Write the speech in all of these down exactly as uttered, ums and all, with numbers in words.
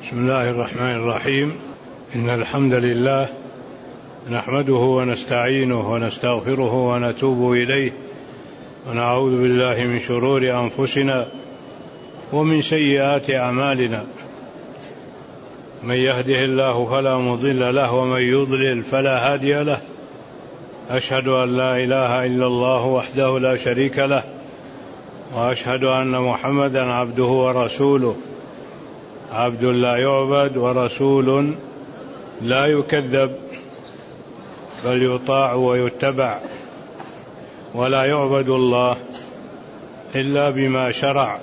بسم الله الرحمن الرحيم. إن الحمد لله نحمده ونستعينه ونستغفره ونتوب إليه، ونعوذ بالله من شرور أنفسنا ومن سيئات أعمالنا. من يهده الله فلا مضل له ومن يضلل فلا هادي له. أشهد أن لا إله إلا الله وحده لا شريك له، وأشهد أن محمدا عبده ورسوله، عبد لا يعبد ورسول لا يكذب، بل يطاع ويتبع، ولا يعبد الله إلا بما شرع.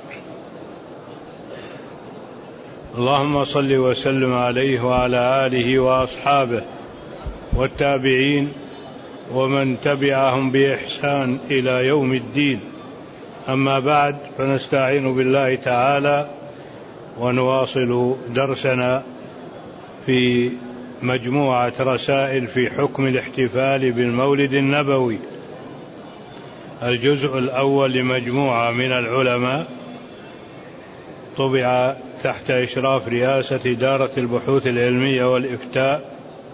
اللهم صل وسلم عليه وعلى آله وأصحابه والتابعين ومن تبعهم بإحسان إلى يوم الدين. أما بعد، فنستعين بالله تعالى ونواصل درسنا في مجموعة رسائل في حكم الاحتفال بالمولد النبوي، الجزء الأول لمجموعة من العلماء، طبع تحت إشراف رئاسة إدارة البحوث العلمية والإفتاء،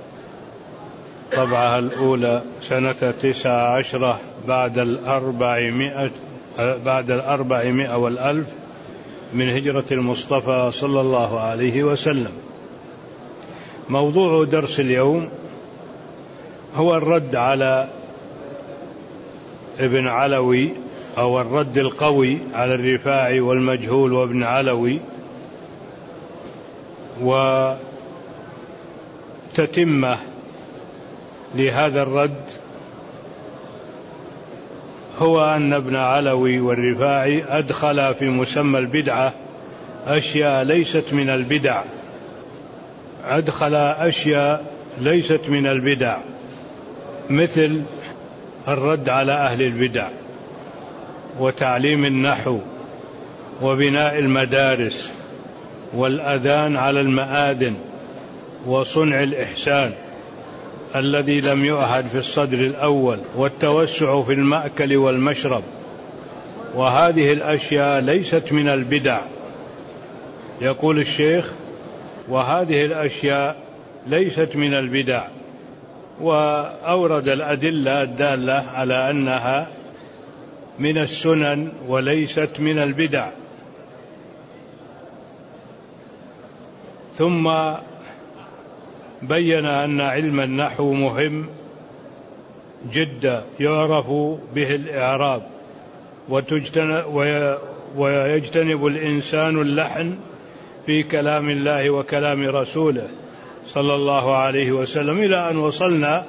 طبعها الأولى سنة تسعة عشرة بعد الأربعمائة بعد الأربعمائة والألف من هجرة المصطفى صلى الله عليه وسلم. موضوع درس اليوم هو الرد على ابن علوي، أو الرد القوي على الرفاعي والمجهول وابن علوي، وتتمة لهذا الرد هو أن ابن علوي والرفاعي أدخل في مسمى البدعة أشياء ليست من البدع، أدخل أشياء ليست من البدع، مثل الرد على أهل البدع، وتعليم النحو، وبناء المدارس، والأذان على المآذن، وصنع الإحسان الذي لم يعهد في الصدر الأول، والتوسع في المأكل والمشرب، وهذه الأشياء ليست من البدع. يقول الشيخ: وهذه الأشياء ليست من البدع، وأورد الأدلة الدالة على أنها من السنن وليست من البدع. ثم بين أن علم النحو مهم جدا، يعرف به الإعراب، ويجتنب الإنسان اللحن في كلام الله وكلام رسوله صلى الله عليه وسلم، إلى أن وصلنا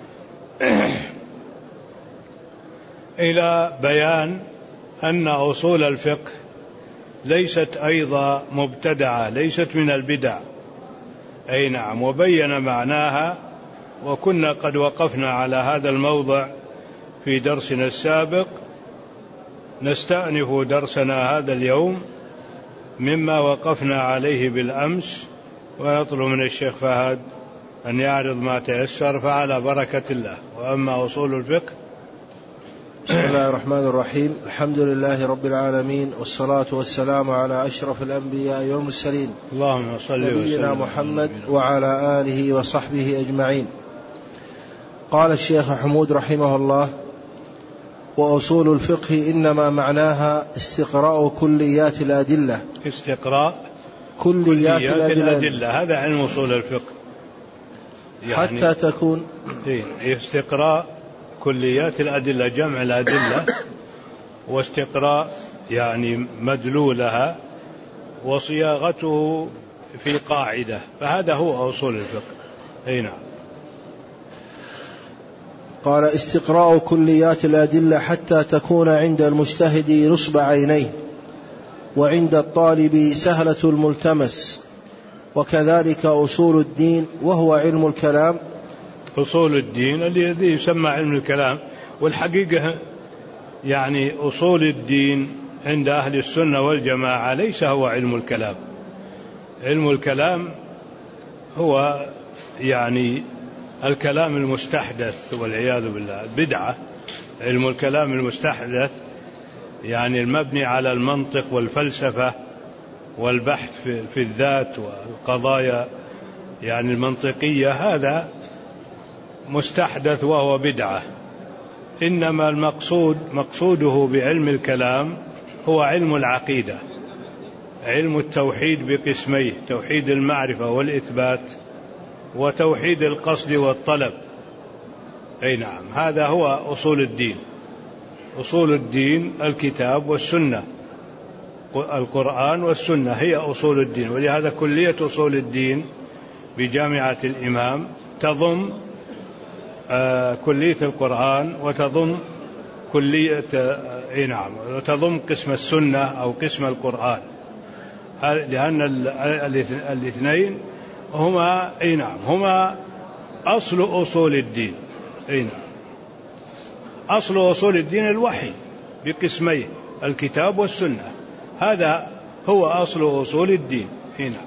إلى بيان أن أصول الفقه ليست أيضا مبتدعة، ليست من البدع. أي نعم، وبين معناها، وكنا قد وقفنا على هذا الموضع في درسنا السابق. نستأنف درسنا هذا اليوم مما وقفنا عليه بالأمس، ويطلب من الشيخ فهد أن يعرض ما تيسر، فعلى بركة الله. وأما أصول الفقه، بسم الله الرحمن الرحيم. الحمد لله رب العالمين، والصلاة والسلام على أشرف الأنبياء والمرسلين، اللهم صل وسلم نبينا محمد وعلى آله وصحبه أجمعين. قال الشيخ حمود رحمه الله: وأصول الفقه إنما معناها استقراء كليات الأدلة. استقراء كليات, كليات الأدلة. الأدلة، هذا علم أصول الفقه، يعني حتى تكون استقراء كليات الأدلة، جمع الأدلة، واستقراء يعني مدلولها، وصياغته في قاعدة، فهذا هو أصول الفقه. أي نعم. قال: استقراء كليات الأدلة حتى تكون عند المجتهد نصب عينيه، وعند الطالب سهلة الملتمس، وكذلك أصول الدين وهو علم الكلام. أصول الدين الذي يسمى علم الكلام، والحقيقة يعني أصول الدين عند أهل السنة والجماعة ليس هو علم الكلام. علم الكلام هو يعني الكلام المستحدث والعياذ بالله، بدعة. علم الكلام المستحدث يعني المبني على المنطق والفلسفة والبحث في الذات والقضايا يعني المنطقية، هذا مستحدث وهو بدعة. إنما المقصود مقصوده بعلم الكلام هو علم العقيدة، علم التوحيد بقسميه: توحيد المعرفة والإثبات، وتوحيد القصد والطلب. أي نعم، هذا هو أصول الدين. أصول الدين الكتاب والسنة، القرآن والسنة هي أصول الدين. ولهذا كلية أصول الدين بجامعة الإمام تضم آه كلية القرآن، وتضم كلية آه نعم وتضم قسم السنة أو قسم القرآن، لأن الاثنين هما أي نعم هما أصل أصول الدين. أي نعم، أصل أصول الدين الوحي بقسميه: الكتاب والسنة، هذا هو أصل أصول الدين. هنا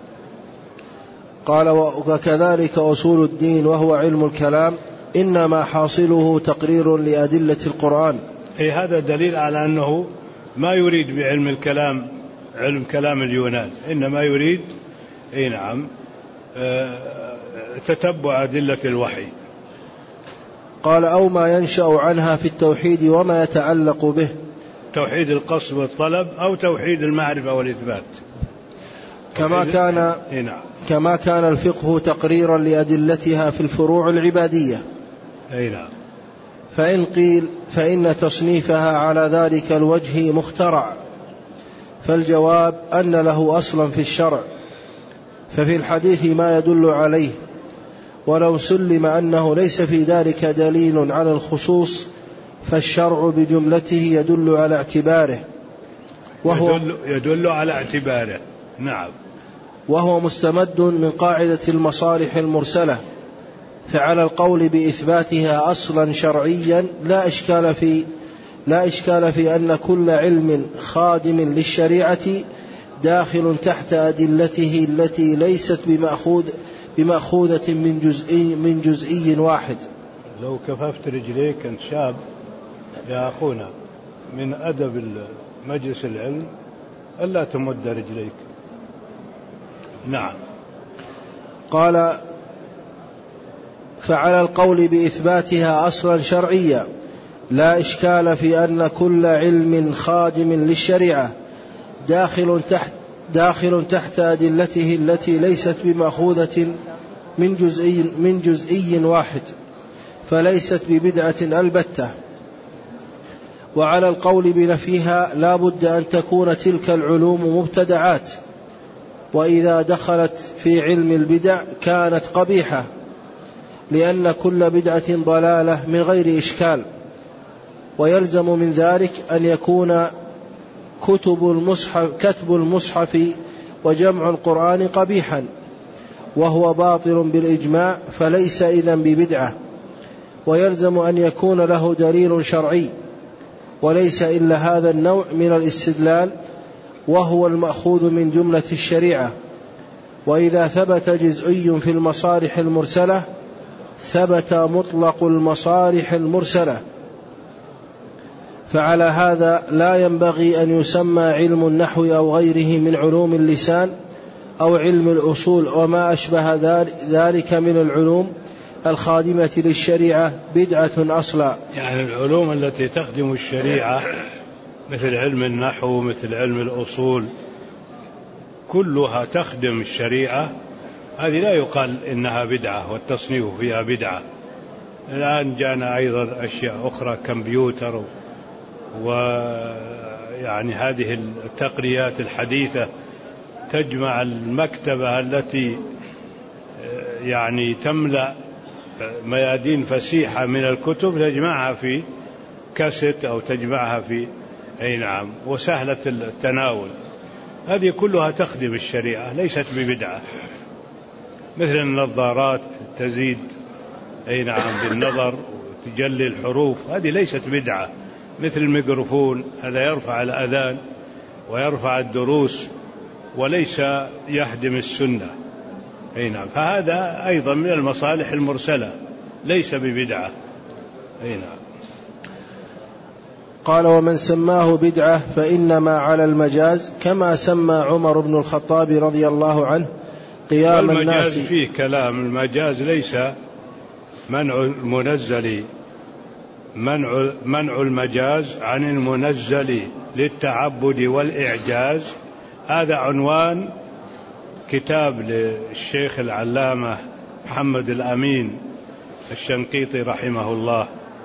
قال: وكذلك أصول الدين وهو علم الكلام إنما حاصله تقرير لأدلة القرآن. أي هذا دليل على أنه ما يريد بعلم الكلام علم كلام اليونان، إنما يريد أي نعم تتبع أدلة الوحي. قال: أو ما ينشأ عنها في التوحيد وما يتعلق به، توحيد القصد والطلب أو توحيد المعرفة والإثبات. كما كان كما كان الفقه تقريرا لأدلتها في الفروع العبادية. أي نعم. فإن قيل فإن تصنيفها على ذلك الوجه مخترع، فالجواب أن له أصلا في الشرع، ففي الحديث ما يدل عليه، ولو سلم أنه ليس في ذلك دليل على الخصوص فالشرع بجملته يدل على اعتباره، وهو يدل, يدل على اعتباره. نعم. وهو مستمد من قاعدة المصالح المرسلة، فعلى القول بإثباتها أصلا شرعيا لا إشكال في لا إشكال في أن كل علم خادم للشريعة داخل تحت أدلته التي ليست بمأخوذ بمأخوذة من جزئي من جزئي واحد. لو كففت رجليك أنت شاب يا أخونا، من أدب مجلس العلم ألا تمد رجليك. نعم. قال: فعلى القول بإثباتها أصلا شرعيا لا إشكال في أن كل علم خادم للشريعة داخل تحت داخل تحت أدلته التي ليست بمأخوذة من جزئي من جزئي واحد، فليست ببدعة البتة. وعلى القول بنفيها لا بد أن تكون تلك العلوم مبتدعات، وإذا دخلت في علم البدع كانت قبيحة، لأن كل بدعة ضلالة من غير إشكال. ويلزم من ذلك أن يكون كتب المصحف كتب المصحف وجمع القرآن قبيحا، وهو باطل بالإجماع، فليس إذن ببدعة. ويلزم أن يكون له دليل شرعي، وليس إلا هذا النوع من الاستدلال، وهو المأخوذ من جملة الشريعة. وإذا ثبت جزئي في المصالح المرسلة ثبت مطلق المصالح المرسلة. فعلى هذا لا ينبغي أن يسمى علم النحو أو غيره من علوم اللسان أو علم الأصول وما أشبه ذلك من العلوم الخادمة للشريعة بدعة أصلا. يعني العلوم التي تخدم الشريعة مثل علم النحو مثل علم الأصول كلها تخدم الشريعة، هذه لا يقال إنها بدعة والتصنيف فيها بدعة. الآن جاءنا أيضا أشياء أخرى كمبيوتر ويعني هذه التقنيات الحديثة تجمع المكتبة التي يعني تملأ ميادين فسيحة من الكتب، تجمعها في كاسيت أو تجمعها في أي نعم وسهلة التناول. هذه كلها تخدم الشريعة ليست ببدعة. مثل النظارات تزيد أي نعم بالنظر وتجلي الحروف، هذه ليست بدعة. مثل الميكروفون، هذا يرفع الأذان ويرفع الدروس وليس يهدم السنة. أي نعم، فهذا أيضا من المصالح المرسلة ليس ببدعة. أي نعم. قال: ومن سماه بدعة فإنما على المجاز، كما سمى عمر بن الخطاب رضي الله عنه قيام الناس. المجاز فيه كلام. المجاز ليس منع المنزل، منع, منع المجاز عن المنزل للتعبد والإعجاز. هذا عنوان كتاب للشيخ العلامة محمد الأمين الشنقيطي رحمه الله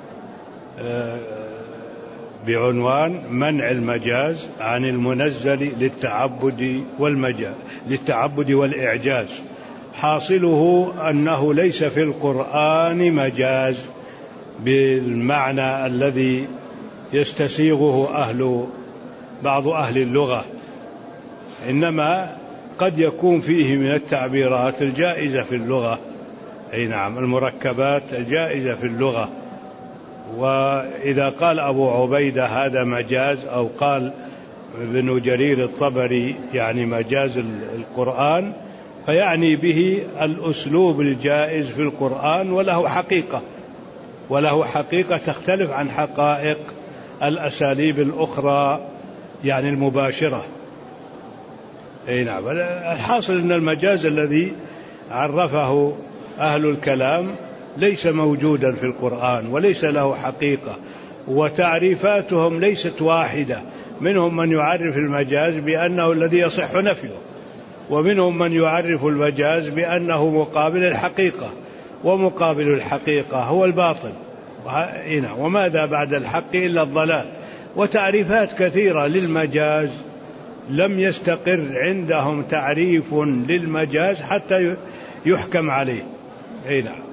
بعنوان منع المجاز عن المنزل للتعبد والمجاز للتعبد والإعجاز. حاصله أنه ليس في القرآن مجاز بالمعنى الذي يستسيغه أهل بعض أهل اللغة، إنما قد يكون فيه من التعبيرات الجائزة في اللغة، أي نعم، المركبات الجائزة في اللغة. وإذا قال أبو عبيدة هذا مجاز، أو قال ابن جرير الطبري يعني مجاز القرآن، فيعني به الأسلوب الجائز في القرآن، وله حقيقة وله حقيقة تختلف عن حقائق الأساليب الأخرى يعني المباشرة. أي نعم. الحاصل أن المجاز الذي عرفه أهل الكلام ليس موجودا في القرآن وليس له حقيقة، وتعريفاتهم ليست واحدة. منهم من يعرف المجاز بأنه الذي يصح نفيه، ومنهم من يعرف المجاز بأنه مقابل الحقيقة، ومقابل الحقيقة هو الباطل، وماذا بعد الحق إلا الضلال. وتعريفات كثيرة للمجاز لم يستقر عندهم تعريف للمجاز حتى يحكم عليه. أي نعم.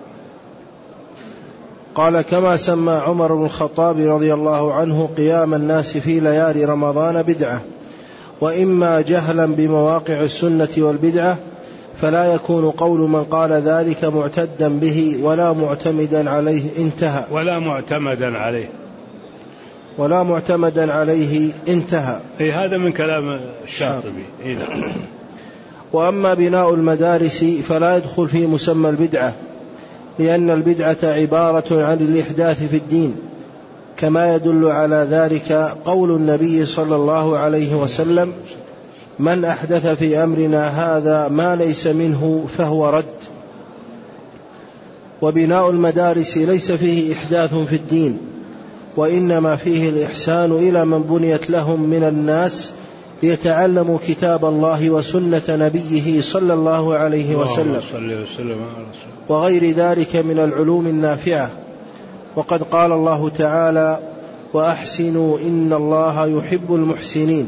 قال: كما سمى عمر بن الخطاب رضي الله عنه قيام الناس في ليالي رمضان بدعة، وإما جهلا بمواقع السنة والبدعة، فلا يكون قول من قال ذلك معتدا به ولا معتمدا عليه. انتهى. ولا معتمدا عليه ولا معتمدا عليه انتهى. إيه، هذا من كلام الشاطبي. إيه نعم. وأما بناء المدارس فلا يدخل في مسمى البدعة، لأن البدعة عبارة عن الإحداث في الدين، كما يدل على ذلك قول النبي صلى الله عليه وسلم: من أحدث في أمرنا هذا ما ليس منه فهو رد. وبناء المدارس ليس فيه إحداث في الدين، وإنما فيه الإحسان إلى من بنيت لهم من الناس ليتعلموا كتاب الله وسنة نبيه صلى الله عليه وسلم وغير ذلك من العلوم النافعة. وقد قال الله تعالى: وأحسنوا إن الله يحب المحسنين.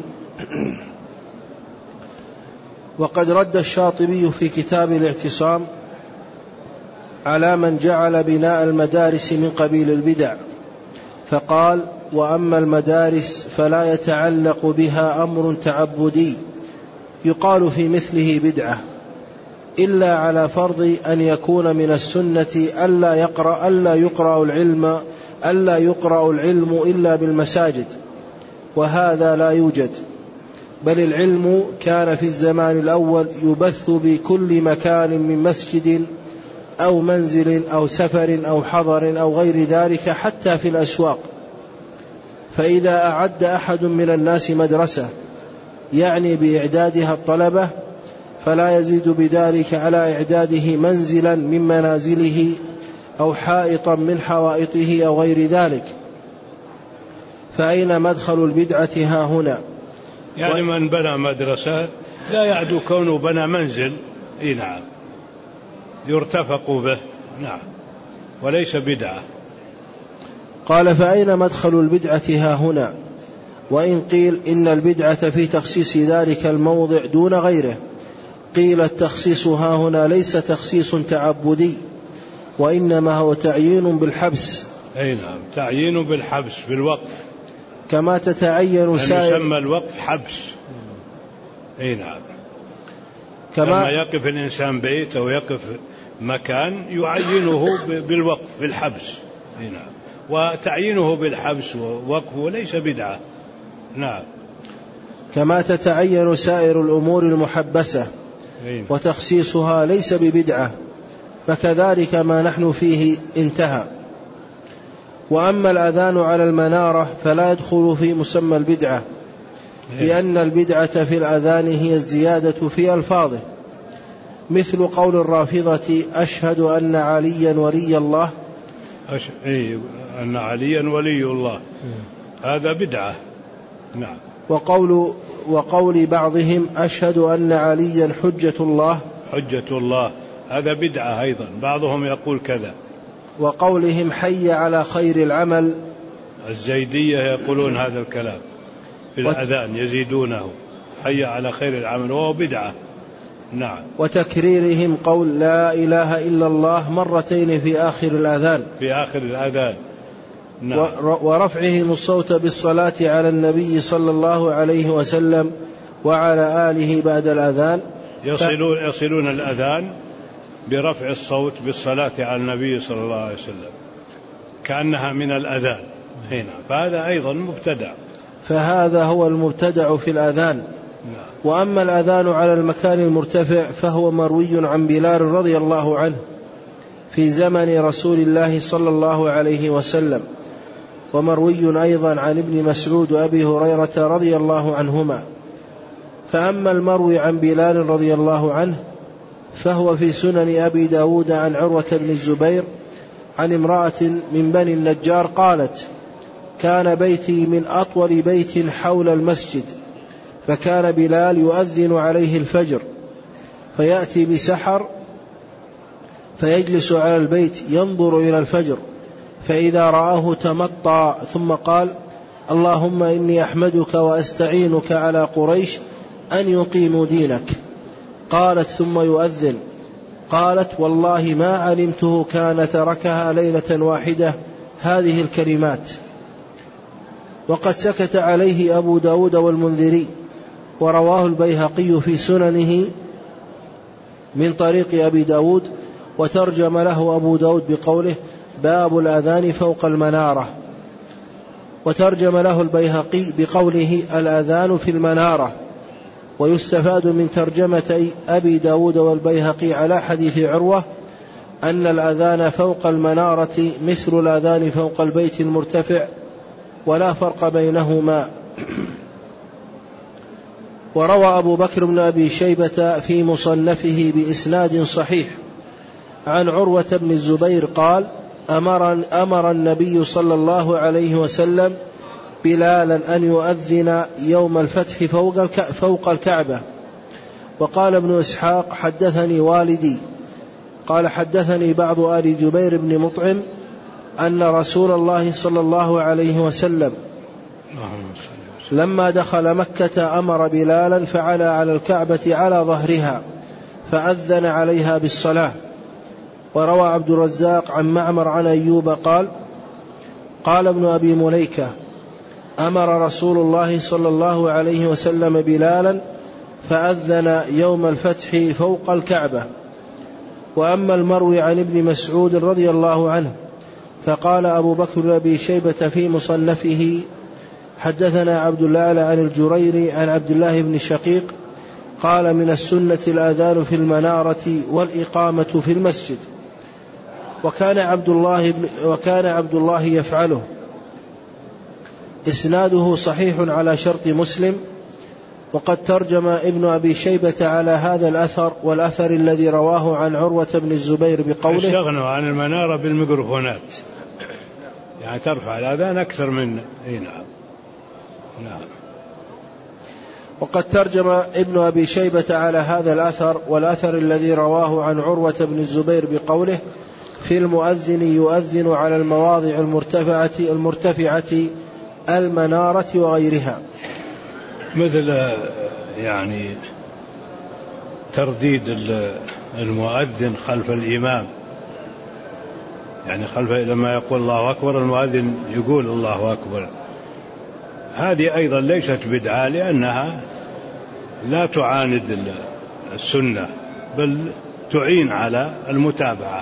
وقد رد الشاطبي في كتاب الاعتصام على من جعل بناء المدارس من قبيل البدع، فقال: وأما المدارس فلا يتعلق بها أمر تعبدي يقال في مثله بدعة، إلا على فرض أن يكون من السنة ألا يقرأ ألا يقرأ العلم ألا يقرأ العلم إلا بالمساجد، وهذا لا يوجد، بل العلم كان في الزمان الأول يبث بكل مكان من مسجد أو منزل أو سفر أو حضر أو غير ذلك، حتى في الأسواق. فإذا أعد أحد من الناس مدرسة يعني بإعدادها الطلبة، فلا يزيد بذلك على إعداده منزلا من منازله أو حائطا من حوائطه أو غير ذلك. فأين مدخل البدعة ها هنا؟ يعني من بنى مدرسة لا يعدو كونه بنى منزل. إيه نعم، يرتفق به. نعم، وليس بدعة. قال: فأين مدخل البدعة ها هنا؟ وإن قيل إن البدعة في تخصيص ذلك الموضع دون غيره، قيل التخصيص ها هنا ليس تخصيص تعبدي، وإنما هو تعيين بالحبس. أي نعم، تعيين بالحبس بالوقف، كما تتعين سائر، يسمى الوقف حبس. أي نعم، كما لما يقف الإنسان بيت أو يقف مكان يعينه بالوقف بالحبس. أي نعم، وتعيينه بالحبس ووقفه ليس بدعة. نعم، كما تتعين سائر الأمور المحبسة وتخصيصها ليس ببدعة، فكذلك ما نحن فيه. انتهى. وأما الأذان على المنارة فلا يدخل في مسمى البدعة، لأن البدعة في الأذان هي الزيادة في ألفاظه، مثل قول الرافضة أشهد أن عليا ولي الله. أش... إيه أن عليا ولي الله، هذا بدعة. نعم. وقول وقول بعضهم أشهد أن عليا حجة الله، حجة الله، هذا بدعة أيضا، بعضهم يقول كذا. وقولهم حي على خير العمل، الزيدية يقولون هذا الكلام في الأذان، يزيدونه حي على خير العمل، وهو بدعة. نعم. وتكريرهم قول لا إله إلا الله مرتين في آخر الأذان، في آخر الأذان. نعم. ورفعهم الصوت بالصلاة على النبي صلى الله عليه وسلم وعلى آله بعد الأذان، يصلون, يصلون الأذان برفع الصوت بالصلاة على النبي صلى الله عليه وسلم كأنها من الأذان هنا، فهذا أيضا مبتدع. فهذا هو المبتدع في الأذان. نعم. وأما الأذان على المكان المرتفع فهو مروي عن بلال رضي الله عنه في زمن رسول الله صلى الله عليه وسلم، ومروي أيضا عن ابن مسعود وأبي هريرة رضي الله عنهما. فأما المروي عن بلال رضي الله عنه فهو في سنن أبي داود عن عروة بن الزبير عن امرأة من بني النجار قالت كان بيتي من أطول بيت حول المسجد، فكان بلال يؤذن عليه الفجر، فيأتي بسحر فيجلس على البيت ينظر إلى الفجر، فإذا رآه تمطى ثم قال اللهم إني أحمدك وأستعينك على قريش أن يقيموا دينك. قالت ثم يؤذن. قالت والله ما علمته كان تركها ليلة واحدة هذه الكلمات. وقد سكت عليه أبو داود والمنذري، ورواه البيهقي في سننه من طريق أبي داود، وترجم له أبو داود بقوله باب الأذان فوق المنارة، وترجم له البيهقي بقوله الأذان في المنارة. ويستفاد من ترجمة أبي داود والبيهقي على حديث عروة أن الأذان فوق المنارة مثل الأذان فوق البيت المرتفع، ولا فرق بينهما. وروى أبو بكر بن أبي شيبة في مصنفه بإسناد صحيح عن عروة بن الزبير قال أمر, أمر النبي صلى الله عليه وسلم بلالا أن يؤذن يوم الفتح فوق, فوق الكعبة. وقال ابن إسحاق حدثني والدي قال حدثني بعض آل جبير بن مطعم أن رسول الله صلى الله عليه وسلم لما دخل مكة أمر بلالا فعلى على الكعبة على ظهرها فأذن عليها بالصلاة. وروى عبد الرزاق عن معمر عن أيوب قال قال ابن أبي مليكة أمر رسول الله صلى الله عليه وسلم بلالا فأذن يوم الفتح فوق الكعبة. وأما المروي عن ابن مسعود رضي الله عنه فقال أبو بكر بن أبي شيبة في مصنفه حدثنا عبد الله عن الجريري عن عبد الله بن شقيق قال من السنة الآذان في المنارة والإقامة في المسجد. وكان عبد الله, وكان عبد الله يفعله. إسناده صحيح على شرط مسلم. وقد ترجم ابن أبي شيبة على هذا الأثر والأثر الذي رواه عن عروة بن الزبير بقوله استغنوا عن المنارة بالميكروفونات، يعني ترفع الأذان أكثر من إيه. نعم. نعم. وقد ترجم ابن أبي شيبة على هذا الأثر والأثر الذي رواه عن عروة بن الزبير بقوله في المؤذن يؤذن على المواضع المرتفعة المرتفعة المنارة وغيرها، مثل يعني ترديد المؤذن خلف الإمام، يعني خلف لما يقول الله أكبر المؤذن يقول الله أكبر. هذه أيضا ليست بدعة لأنها لا تعاند السنة بل تعين على المتابعة،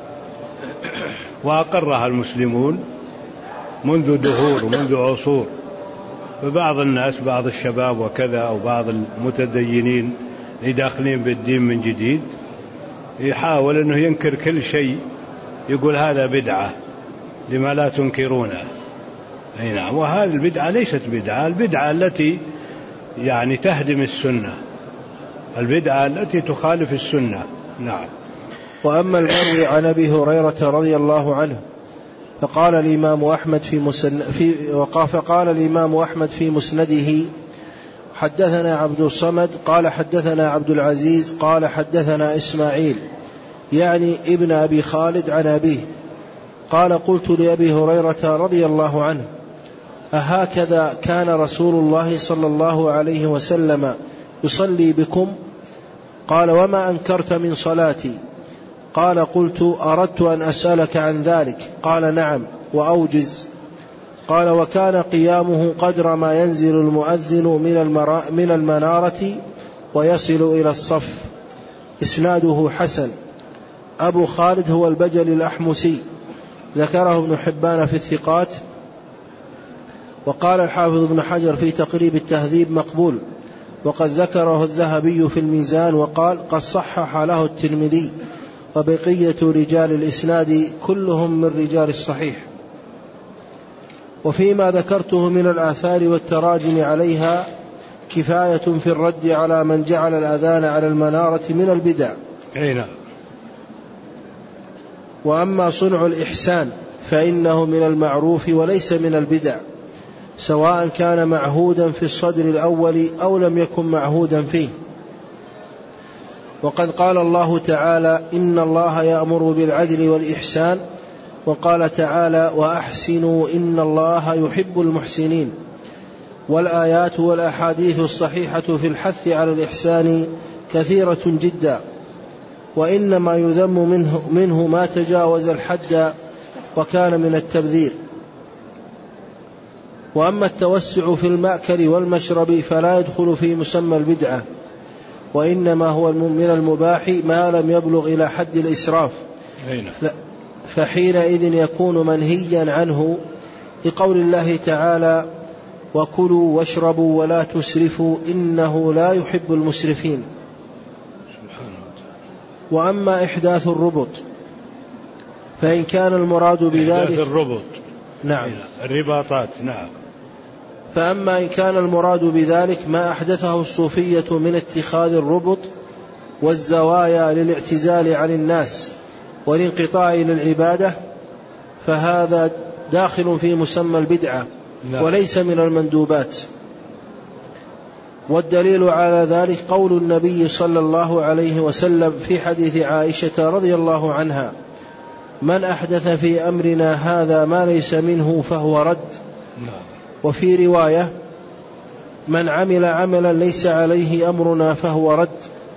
وأقرها المسلمون منذ دهور ومنذ عصور. فبعض الناس بعض الشباب وكذا أو بعض المتدينين اللي داخلين بالدين من جديد يحاول أنه ينكر كل شيء، يقول هذا بدعة لما لا تنكرونه. أي نعم. وهذه البدعة ليست بدعة، البدعة التي يعني تهدم السنة، البدعة التي تخالف السنة. نعم. وأما المروي عن أبي هريرة رضي الله عنه فقال الإمام أحمد في مسن في فقال الإمام أحمد في مسنده حدثنا عبد الصمد قال حدثنا عبد العزيز قال حدثنا إسماعيل يعني ابن أبي خالد عن أبيه قال قلت لأبي هريرة رضي الله عنه أهكذا كان رسول الله صلى الله عليه وسلم يصلي بكم؟ قال وما أنكرت من صلاتي؟ قال قلت أردت أن أسألك عن ذلك. قال نعم وأوجز. قال وكان قيامه قدر ما ينزل المؤذن من المنارة ويصل إلى الصف. إسناده حسن. أبو خالد هو البجل الأحمسي، ذكره ابن حبان في الثقات. وقال الحافظ ابن حجر في تقريب التهذيب مقبول، وقد ذكره الذهبي في الميزان وقال قد صحح له الترمذي، وبقية رجال الإسناد كلهم من رجال الصحيح. وفيما ذكرته من الآثار والتراجم عليها كفاية في الرد على من جعل الأذان على المنارة من البدع. نعم. وأما صنع الإحسان فإنه من المعروف وليس من البدع، سواء كان معهودا في الصدر الأول أو لم يكن معهودا فيه. وقد قال الله تعالى إن الله يأمر بالعدل والإحسان، وقال تعالى وأحسنوا إن الله يحب المحسنين. والآيات والأحاديث الصحيحة في الحث على الإحسان كثيرة جدا، وإنما يذم منه, منه ما تجاوز الحد وكان من التبذير. وأما التوسع في المأكل والمشرب فلا يدخل في مسمى البدعة، وإنما هو من المباح ما لم يبلغ إلى حد الإسراف، فحينئذ يكون منهيا عنه لقول الله تعالى وكلوا واشربوا ولا تسرفوا إنه لا يحب المسرفين. وأما إحداث الربط فإن كان المراد بذلك إحداث الربط نعم الرباطات نعم فأما إن كان المراد بذلك ما أحدثه الصوفية من اتخاذ الربط والزوايا للاعتزال عن الناس والانقطاع للعبادة فهذا داخل في مسمى البدعة لا. وليس من المندوبات. والدليل على ذلك قول النبي صلى الله عليه وسلم في حديث عائشة رضي الله عنها من أحدث في أمرنا هذا ما ليس منه فهو رد. وفي رواية من عمل عملا ليس عليه أمرنا فهو رد.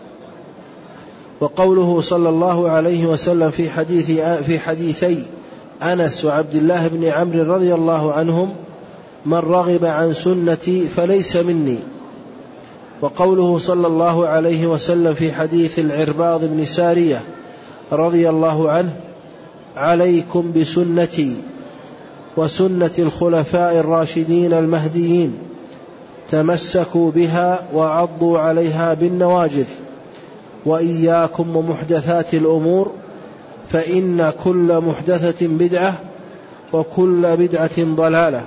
وقوله صلى الله عليه وسلم في حديث في حديثي أنس وعبد الله بن عمرو رضي الله عنهم من رغب عن سنتي فليس مني. وقوله صلى الله عليه وسلم في حديث العرباض بن سارية رضي الله عنه عليكم بسنتي وسنة الخلفاء الراشدين المهديين تمسكوا بها وعضوا عليها بالنواجذ وإياكم ومحدثات الأمور فإن كل محدثة بدعة وكل بدعة ضلالة.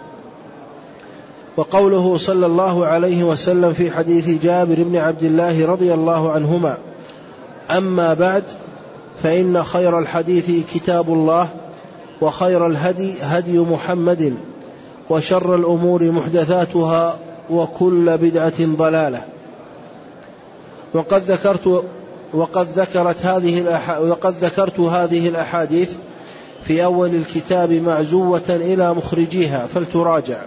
وقوله صلى الله عليه وسلم في حديث جابر بن عبد الله رضي الله عنهما أما بعد فإن خير الحديث كتاب الله وخير الهدي هدي محمد وشر الأمور محدثاتها وكل بدعة ضلالة. وقد ذكرت وقد ذكرت هذه وقد ذكرت هذه الأحاديث في أول الكتاب معزوة إلى مخرجيها فلتراجع،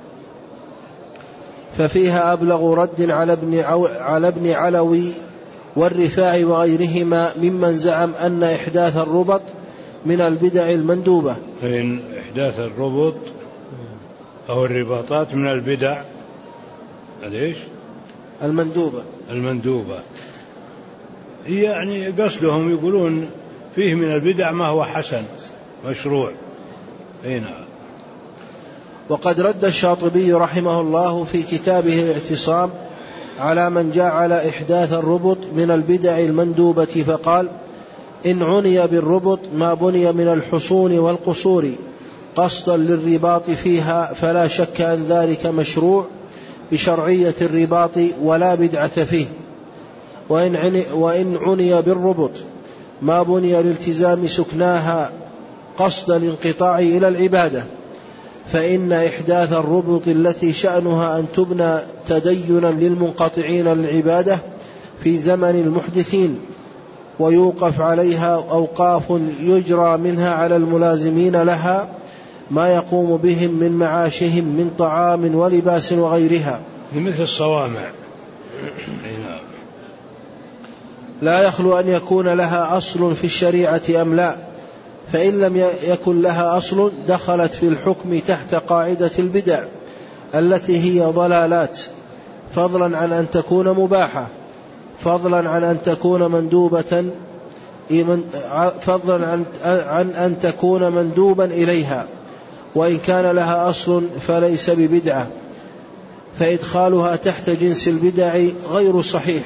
ففيها أبلغ رد على ابن على ابن علوي والرفاعي وغيرهما ممن زعم أن إحداث الربط من البدع المندوبة. فإن إحداث الربط أو الرباطات من البدع ليش؟ المندوبة المندوبة يعني قصدهم يقولون فيه من البدع ما هو حسن مشروع. هنا وقد رد الشاطبي رحمه الله في كتابه الاعتصام على من جعل إحداث الربط من البدع المندوبة فقال إن عني بالربط ما بني من الحصون والقصور قصدا للرباط فيها فلا شك أن ذلك مشروع بشرعية الرباط ولا بدعة فيه. وإن عني, وإن عني بالربط ما بني لالتزام سكناها قصد الانقطاع إلى العبادة فإن إحداث الربط التي شأنها أن تبنى تدينا للمنقطعين للعبادة في زمن المحدثين ويوقف عليها أوقاف يجرى منها على الملازمين لها ما يقوم بهم من معاشهم من طعام ولباس وغيرها مثل الصوامع لا يخلو أن يكون لها أصل في الشريعة أم لا، فإن لم يكن لها أصل دخلت في الحكم تحت قاعدة البدع التي هي ضلالات، فضلا عن أن تكون مباحة، فضلا عن أن تكون مندوبة فضلا عن, عن أن تكون مندوبا إليها، وإن كان لها أصل فليس ببدعة، فإدخالها تحت جنس البدع غير صحيح.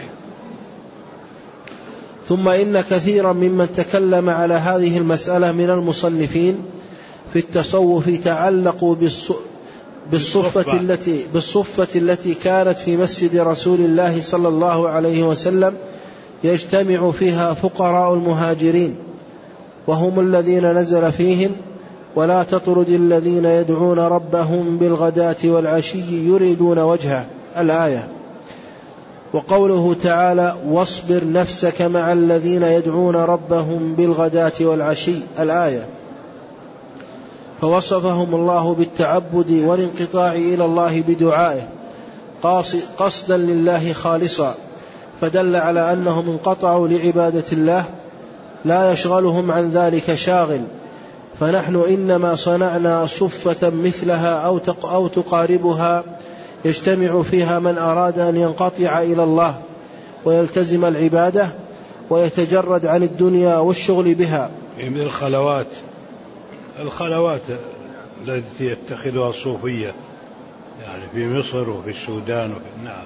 ثم إن كثيرا ممن تكلم على هذه المسألة من المصنفين في التصوف تعلقوا بالصفة التي, بالصفة التي كانت في مسجد رسول الله صلى الله عليه وسلم يجتمع فيها فقراء المهاجرين وهم الذين نزل فيهم ولا تطرد الذين يدعون ربهم بالغداة والعشي يريدون وجهه الآية. وقوله تعالى واصبر نفسك مع الذين يدعون ربهم بالغداة والعشي الآية، فوصفهم الله بالتعبد والانقطاع إلى الله بدعائه قصدا لله خالصا، فدل على أنهم انقطعوا لعبادة الله لا يشغلهم عن ذلك شاغل. فنحن إنما صنعنا صفة مثلها أو تقاربها يجتمع فيها من أراد أن ينقطع إلى الله ويلتزم العبادة ويتجرد عن الدنيا والشغل بها، من الخلوات الخلوات التي يتخذها الصوفية يعني في مصر وفي السودان وفي نعم.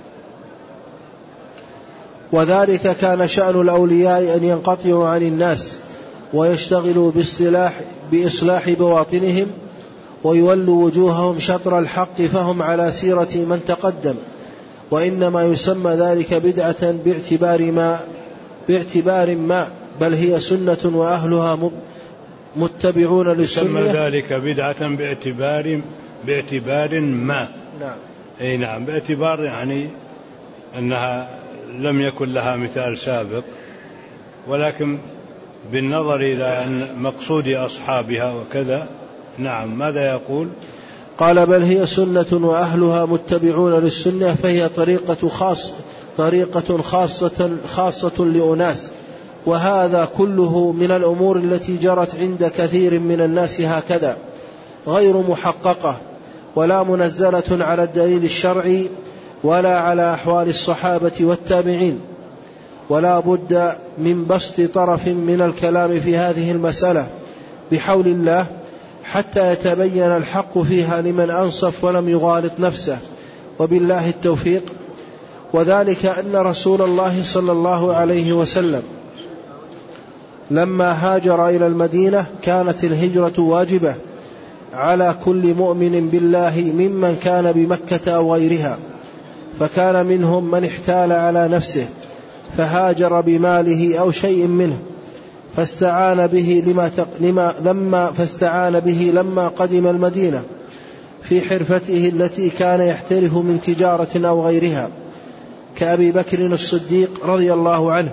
وذلك كان شأن الأولياء أن ينقطعوا عن الناس ويشتغلوا باصطلاح بإصلاح بواطنهم ويولوا وجوههم شطر الحق، فهم على سيرة من تقدم، وإنما يسمى ذلك بدعة باعتبار ما, باعتبار ما بل هي سنة وأهلها متبعون للسنة. يسمى ذلك بدعة باعتبار باعتبار ما نعم. أي نعم، باعتبار يعني أنها لم يكن لها مثال سابق، ولكن بالنظر إلى أن مقصود أصحابها وكذا. نعم. ماذا يقول؟ قال بل هي سنة وأهلها متبعون للسنة، فهي طريقة خاص طريقة خاصة خاصة لأناس، وهذا كله من الأمور التي جرت عند كثير من الناس هكذا غير محققة ولا منزلة على الدليل الشرعي ولا على أحوال الصحابة والتابعين. ولا بد من بسط طرف من الكلام في هذه المسألة بحول الله حتى يتبين الحق فيها لمن أنصف ولم يغالط نفسه، وبالله التوفيق. وذلك أن رسول الله صلى الله عليه وسلم لما هاجر إلى المدينة كانت الهجرة واجبة على كل مؤمن بالله ممن كان بمكة أو غيرها، فكان منهم من احتال على نفسه فهاجر بماله أو شيء منه فاستعان به لما لما لما فاستعان به لما قدم المدينة في حرفته التي كان يحترف من تجارة أو غيرها، كأبي بكر الصديق رضي الله عنه،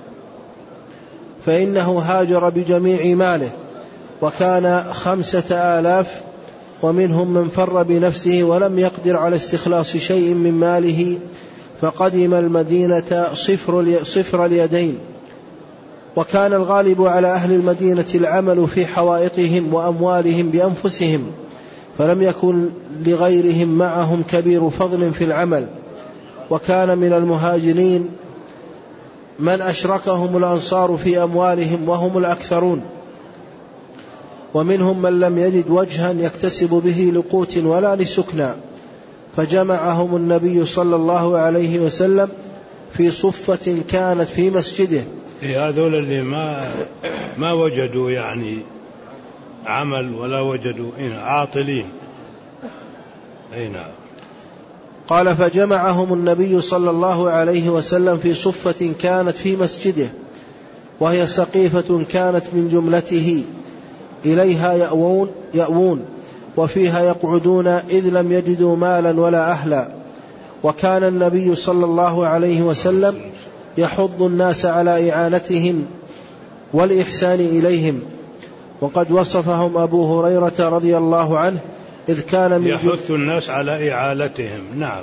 فإنه هاجر بجميع ماله وكان خمسة آلاف، ومنهم من فر بنفسه ولم يقدر على استخلاص شيء من ماله فقدم المدينة صفر, صفر اليدين. وكان الغالب على أهل المدينة العمل في حوائطهم وأموالهم بأنفسهم، فلم يكن لغيرهم معهم كبير فضل في العمل. وكان من المهاجرين من أشركهم الأنصار في أموالهم وهم الأكثرون، ومنهم من لم يجد وجها يكتسب به لقوت ولا لسكنى، فجمعهم النبي صلى الله عليه وسلم في صفة كانت في مسجده. هذول اللي ما ما وجدوا يعني عمل ولا وجدوا عاطلين. أي نعم. قال فجمعهم النبي صلى الله عليه وسلم في صفة كانت في مسجده، وهي سقيفة كانت من جملته، إليها يأوون, يأوون وفيها يقعدون إذ لم يجدوا مالا ولا أهلا. وكان النبي صلى الله عليه وسلم يحض الناس على إعانتهم والإحسان إليهم. وقد وصفهم أبو هريرة رضي الله عنه إذ كان من يحث الناس على إعالتهم. نعم.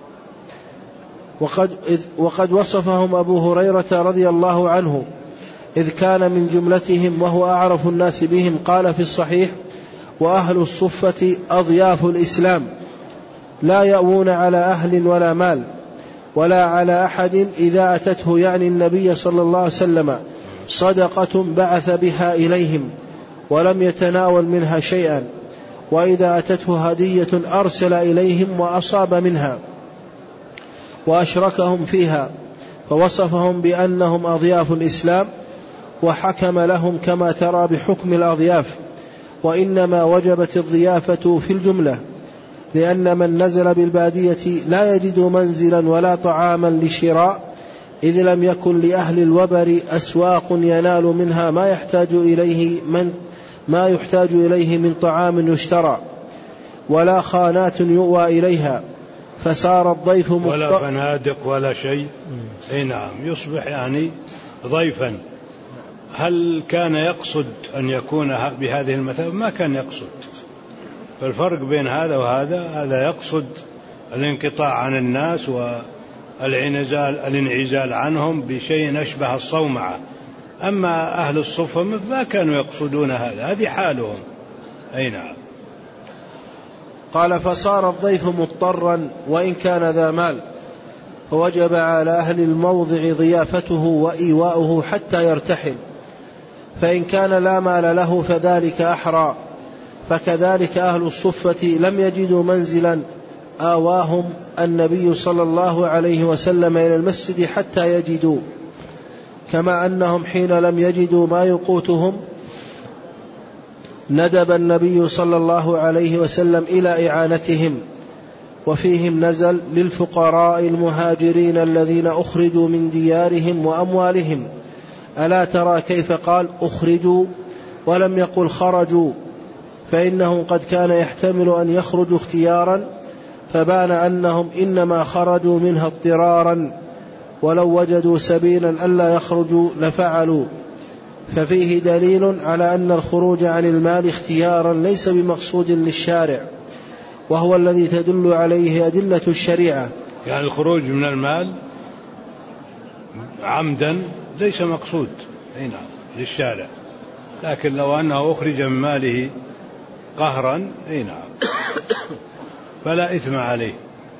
وقد, وقد وصفهم أبو هريرة رضي الله عنه إذ كان من جملتهم وهو أعرف الناس بهم. قال في الصحيح: وأهل الصفة أضياف الإسلام، لا يأوون على أهل ولا مال ولا على أحد إذا أتته، يعني النبي صلى الله عليه وسلم، صدقة بعث بها إليهم ولم يتناول منها شيئا، وإذا أتته هدية أرسل إليهم وأصاب منها وأشركهم فيها. فوصفهم بأنهم أضياف الإسلام، وحكم لهم كما ترى بحكم الأضياف. وإنما وجبت الضيافة في الجملة، لأن من نزل بالبادية لا يجد منزلا ولا طعاما لشراء، إذ لم يكن لأهل الوبر أسواق ينال منها ما يحتاج إليه من ما يحتاج إليه من طعام يشترى، ولا خانات يؤوى إليها، فصار الضيف مط... ولا فنادق ولا شيء. أي نعم. يصبح يعني ضيفا. هل كان يقصد أن يكون بهذه المثابة؟ ما كان يقصد. فالفرق بين هذا وهذا، هذا يقصد الانقطاع عن الناس والانعزال الانعزال عنهم بشيء أشبه الصومعة. أما أهل الصفة ما كانوا يقصدون هذا، هذه حالهم. أي نعم. قال فصار الضيف مضطرا وإن كان ذا مال، فوجب على أهل الموضع ضيافته وإيواؤه حتى يرتحل، فإن كان لا مال له فذلك أحرى. فكذلك أهل الصفة لم يجدوا منزلا آواهم النبي صلى الله عليه وسلم إلى المسجد حتى يجدوا، كما أنهم حين لم يجدوا ما يقوتهم ندب النبي صلى الله عليه وسلم إلى إعانتهم. وفيهم نزل للفقراء المهاجرين الذين أخرجوا من ديارهم وأموالهم، ألا ترى كيف قال أخرجوا ولم يقل خرجوا، فإنه قد كان يحتمل أن يخرجوا اختيارا، فبان أنهم إنما خرجوا منها اضطرارا، ولو وجدوا سبيلا ألا يخرجوا لفعلوا. ففيه دليل على أن الخروج عن المال اختيارا ليس بمقصود للشارع، وهو الذي تدل عليه أدلة الشريعة. يعني الخروج من المال عمدا ليس مقصود هنا للشارع، لكن لو أنه أخرج من ماله قهرا هنا فلا إثم عليه.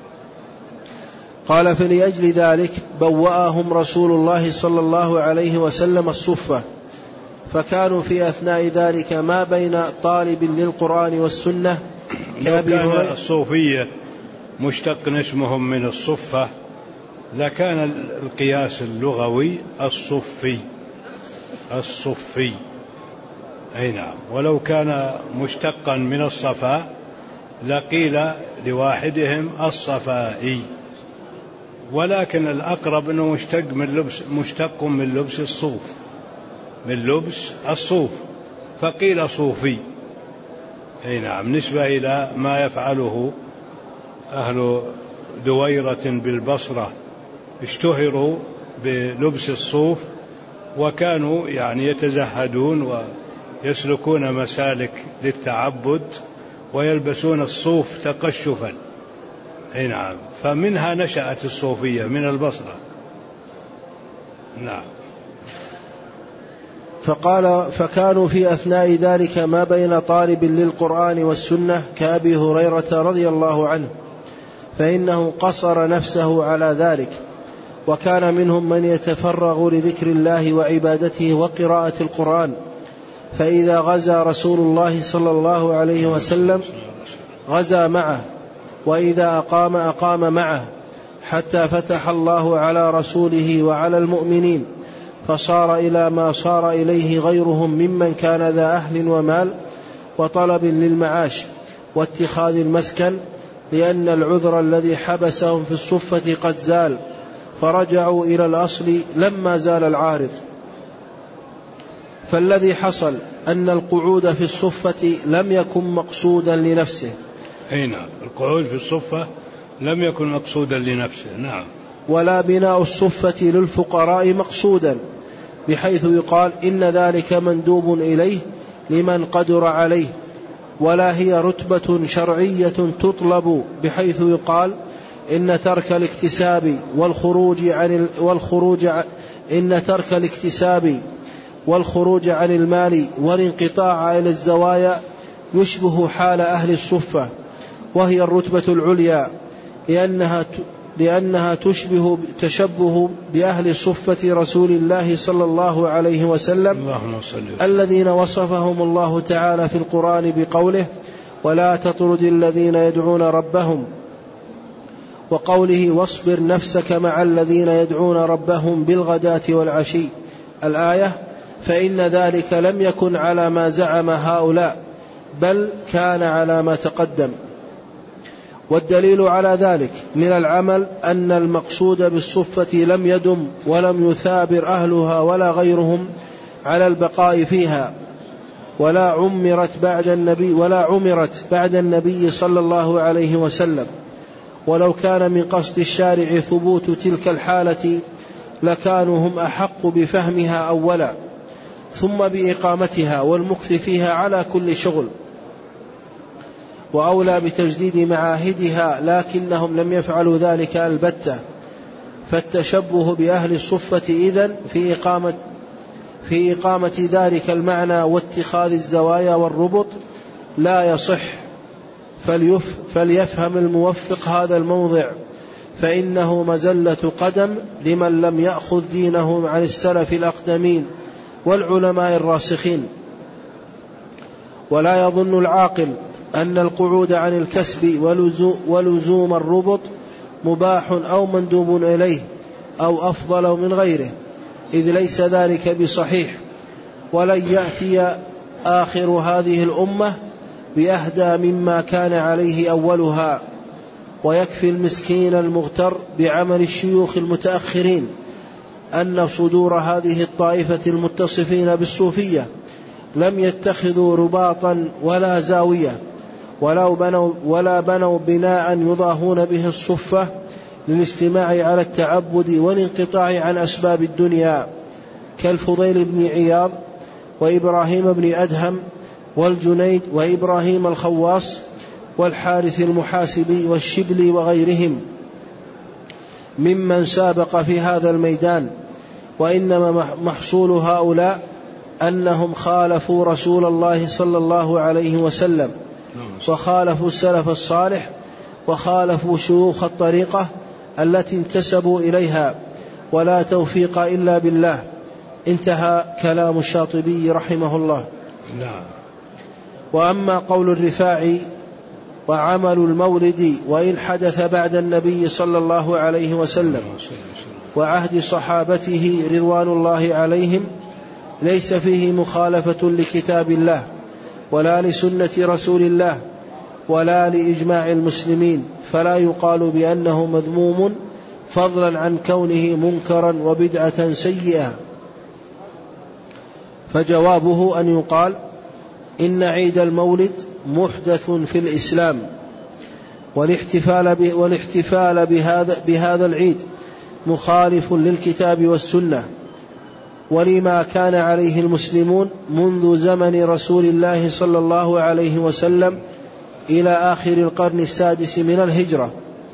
قال فلأجل ذلك بوأهم رسول الله صلى الله عليه وسلم الصفة، فكانوا في أثناء ذلك ما بين طالب للقرآن والسنة. لو كان الصوفية مشتق اسمهم من الصفة لكان القياس اللغوي الصفي الصفي أي نعم. ولو كان مشتقا من الصفاء لقيل لواحدهم الصفائي، ولكن الأقرب أنه مشتق من لبس مشتق من لبس الصوف من لبس الصوف فقيل صوفي. أي نعم. نسبة إلى ما يفعله أهل دويرة بالبصرة، اشتهروا بلبس الصوف وكانوا يعني يتزهدون ويسلكون مسالك للتعبد ويلبسون الصوف تقشفا. أي نعم. فمنها نشأت الصوفية من البصرة. نعم. فقال فكانوا في أثناء ذلك ما بين طالب للقرآن والسنة كأبي هريرة رضي الله عنه، فإنه قصر نفسه على ذلك. وكان منهم من يتفرغ لذكر الله وعبادته وقراءة القرآن، فإذا غزا رسول الله صلى الله عليه وسلم غزا معه، وإذا أقام أقام معه، حتى فتح الله على رسوله وعلى المؤمنين، فصار إلى ما صار إليه غيرهم ممن كان ذا أهل ومال وطلب للمعاش واتخاذ المسكن، لأن العذر الذي حبسهم في الصفة قد زال، فرجعوا إلى الأصل لما زال العارض. فالذي حصل أن القعود في الصفة لم يكن مقصودا لنفسه. أي نعم، القعود في الصفة لم يكن مقصودا لنفسه. نعم. ولا بناء الصفة للفقراء مقصودا، بحيث يقال إن ذلك مندوب إليه لمن قدر عليه، ولا هي رتبة شرعية تطلب، بحيث يقال إن ترك الاكتساب والخروج عن والخروج عن إن ترك الاكتساب والخروج عن المال والانقطاع إلى الزوايا يشبه حال أهل الصفة، وهي الرتبة العليا، لأنها لأنها تشبه تشبه بأهل صفة رسول الله صلى الله عليه وسلم الذين وصفهم الله تعالى في القرآن بقوله: ولا تطرد الذين يدعون ربهم، وقوله: واصبر نفسك مع الذين يدعون ربهم بالغداة والعشي، الآية. فإن ذلك لم يكن على ما زعم هؤلاء، بل كان على ما تقدم. والدليل على ذلك من العمل أن المقصود بالصفة لم يدم ولم يثابر أهلها ولا غيرهم على البقاء فيها، ولا عمرت بعد النبي ولا عمرت بعد النبي صلى الله عليه وسلم. ولو كان من قصد الشارع ثبوت تلك الحالة لكانوا هم أحق بفهمها أولا، ثم بإقامتها والمكث فيها على كل شغل، وأولى بتجديد معاهدها، لكنهم لم يفعلوا ذلك البتة. فالتشبه بأهل الصفة إذن في إقامة, في إقامة ذلك المعنى واتخاذ الزوايا والربط لا يصح، فليف فليفهم الموفق هذا الموضع، فإنه مزلة قدم لمن لم يأخذ دينه عن السلف الأقدمين والعلماء الراسخين. ولا يظن العاقل أن القعود عن الكسب ولزوم الربط مباح أو مندوب إليه أو أفضل من غيره، إذ ليس ذلك بصحيح. ولن يأتي آخر هذه الأمة بأهدى مما كان عليه أولها، ويكفي المسكين المغتر بعمل الشيوخ المتأخرين أن صدور هذه الطائفة المتصفين بالصوفية لم يتخذوا رباطا ولا زاوية، ولا بنوا, ولا بنوا بناء يضاهون به الصفة للاجتماع على التعبد والانقطاع عن أسباب الدنيا، كالفضيل بن عياض وإبراهيم بن أدهم والجنيد وإبراهيم الخواص والحارث المحاسبي والشبلي وغيرهم ممن سابق في هذا الميدان. وإنما محصول هؤلاء أنهم خالفوا رسول الله صلى الله عليه وسلم، وخالفوا السلف الصالح، وخالفوا شيوخ الطريقة التي انتسبوا إليها، ولا توفيق إلا بالله. انتهى كلام الشاطبي رحمه الله. نعم. وأما قول الرفاعي: وعمل المولد وإن حدث بعد النبي صلى الله عليه وسلم وعهد صحابته رضوان الله عليهم، ليس فيه مخالفة لكتاب الله ولا لسنة رسول الله ولا لإجماع المسلمين، فلا يقال بأنه مذموم، فضلا عن كونه منكرا وبدعة سيئة. فجوابه أن يقال إن عيد المولد محدث في الإسلام، والاحتفال, به والاحتفال بهذا, بهذا العيد مخالف للكتاب والسنة ولما كان عليه المسلمون منذ زمن رسول الله صلى الله عليه وسلم إلى آخر القرن السادس من الهجرة.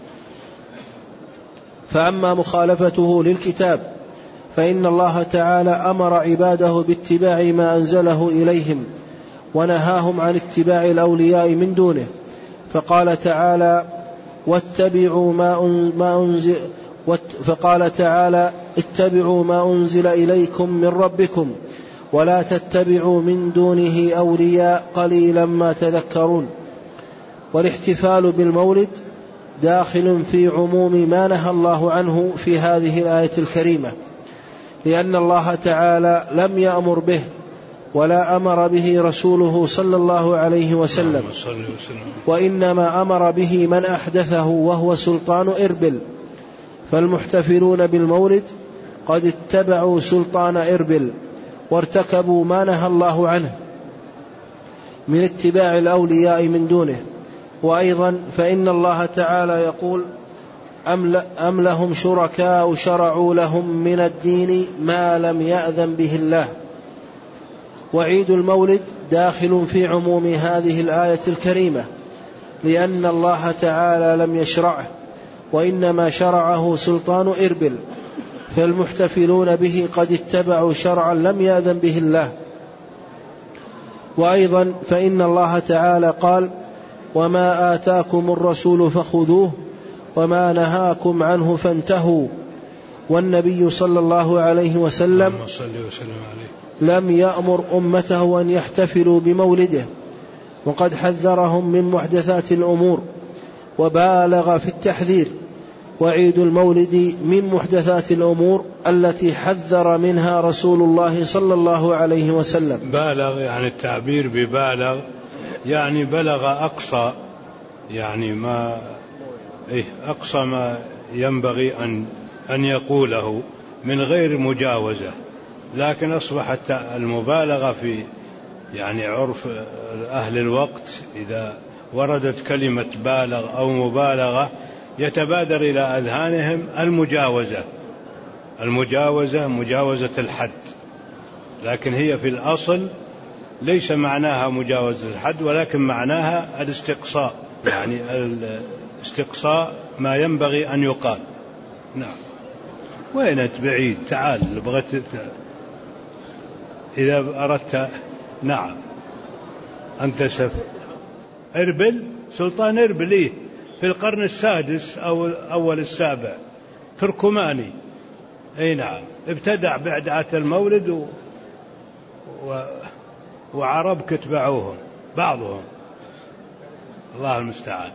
فأما مخالفته للكتاب فإن الله تعالى أمر عباده باتباع ما أنزله إليهم، ونهاهم عن اتباع الأولياء من دونه، فقال تعالى: واتبعوا ما أنزل فقال تعالى: اتبعوا ما أنزل إليكم من ربكم ولا تتبعوا من دونه أولياء قليلا ما تذكرون. والاحتفال بالمولد داخل في عموم ما نهى الله عنه في هذه الآية الكريمة، لأن الله تعالى لم يأمر به ولا أمر به رسوله صلى الله عليه وسلم، وإنما أمر به من أحدثه وهو سلطان إربل. فالمحتفلون بالمولد قد اتبعوا سلطان إربل وارتكبوا ما نهى الله عنه من اتباع الأولياء من دونه. وأيضا فإن الله تعالى يقول: أم لهم شركاء شرعوا لهم من الدين ما لم يأذن به الله. وعيد المولد داخل في عموم هذه الآية الكريمة، لأن الله تعالى لم يشرعه وإنما شرعه سلطان إربل، فالمحتفلون به قد اتبعوا شرعا لم يأذن به الله. وأيضا فإن الله تعالى قال: وما آتاكم الرسول فخذوه وما نهاكم عنه فانتهوا. والنبي صلى الله عليه وسلم لم يأمر أمته أن يحتفلوا بمولده، وقد حذرهم من محدثات الأمور وبالغ في التحذير. وعيد المولد من محدثات الأمور التي حذر منها رسول الله صلى الله عليه وسلم. بالغ يعني التعبير ببالغ يعني بلغ أقصى، يعني ما إيه أقصى ما ينبغي أن أن يقوله من غير مجاوزة. لكن أصبحت المبالغة في يعني عرف أهل الوقت إذا وردت كلمة بالغ أو مبالغة يتبادر إلى أذهانهم المجاوزة المجاوزة مجاوزة الحد، لكن هي في الأصل ليس معناها مجاوزة الحد، ولكن معناها الاستقصاء، يعني الاستقصاء ما ينبغي أن يقال. نعم. وين أنت بعيد؟ تعال بغيت إذا أردت. نعم أنت سف إربل، سلطان إربل إيه؟ في القرن السادس أو أول السابع، تركماني. أي نعم، ابتدع بعدعة المولد و... و... وعرب كتبعوهم بعضهم، الله المستعان.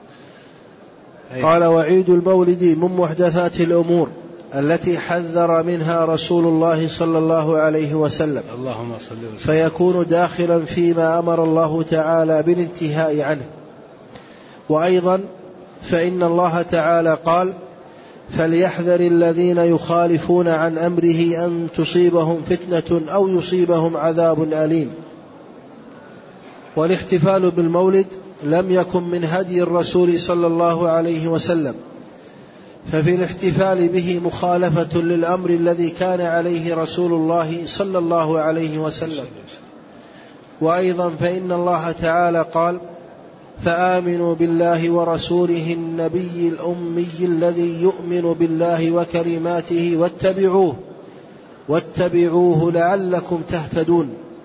قال: وعيد المولد من محدثات الأمور التي حذر منها رسول الله صلى الله عليه وسلم، اللهم صل وسلم، فيكون داخلا فيما أمر الله تعالى بالانتهاء عنه. وأيضا فإن الله تعالى قال: فليحذر الذين يخالفون عن أمره أن تصيبهم فتنة أو يصيبهم عذاب أليم. والاحتفال بالمولد لم يكن من هدي الرسول صلى الله عليه وسلم، ففي الاحتفال به مخالفة للأمر الذي كان عليه رسول الله صلى الله عليه وسلم. وأيضا فإن الله تعالى قال: فآمنوا بالله ورسوله النبي الأمي الذي يؤمن بالله وكلماته واتبعوه واتبعوه لعلكم تهتدون.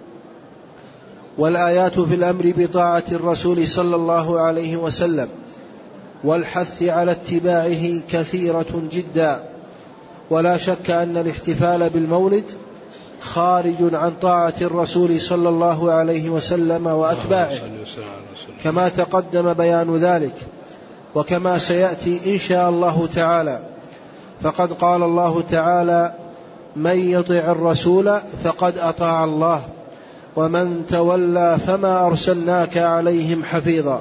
والآيات في الأمر بطاعة الرسول صلى الله عليه وسلم والحث على اتباعه كثيرة جدا، ولا شك أن الاحتفال بالمولد خارج عن طاعة الرسول صلى الله عليه وسلم وأتباعه، كما تقدم بيان ذلك وكما سيأتي إن شاء الله تعالى. فقد قال الله تعالى: من يطع الرسول فقد أطاع الله ومن تولى فما أرسلناك عليهم حفيظا.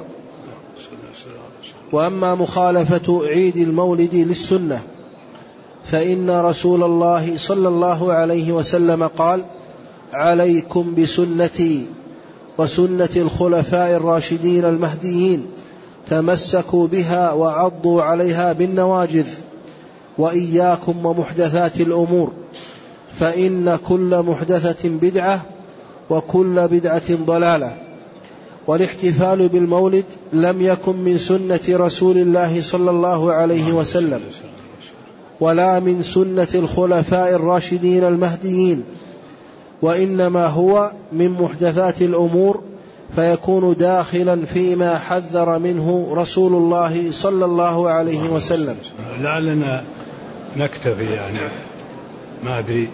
وأما مخالفة عيد المولد للسنة فإن رسول الله صلى الله عليه وسلم قال: عليكم بسنتي وسنة الخلفاء الراشدين المهديين، تمسكوا بها وعضوا عليها بالنواجذ، وإياكم ومحدثات الأمور، فإن كل محدثة بدعة وكل بدعة ضلالة. والاحتفال بالمولد لم يكن من سنة رسول الله صلى الله عليه وسلم ولا من سنة الخلفاء الراشدين المهديين، وإنما هو من محدثات الأمور، فيكون داخلا فيما حذر منه رسول الله صلى الله عليه وسلم. لعلنا نكتفي، يعني ما أدري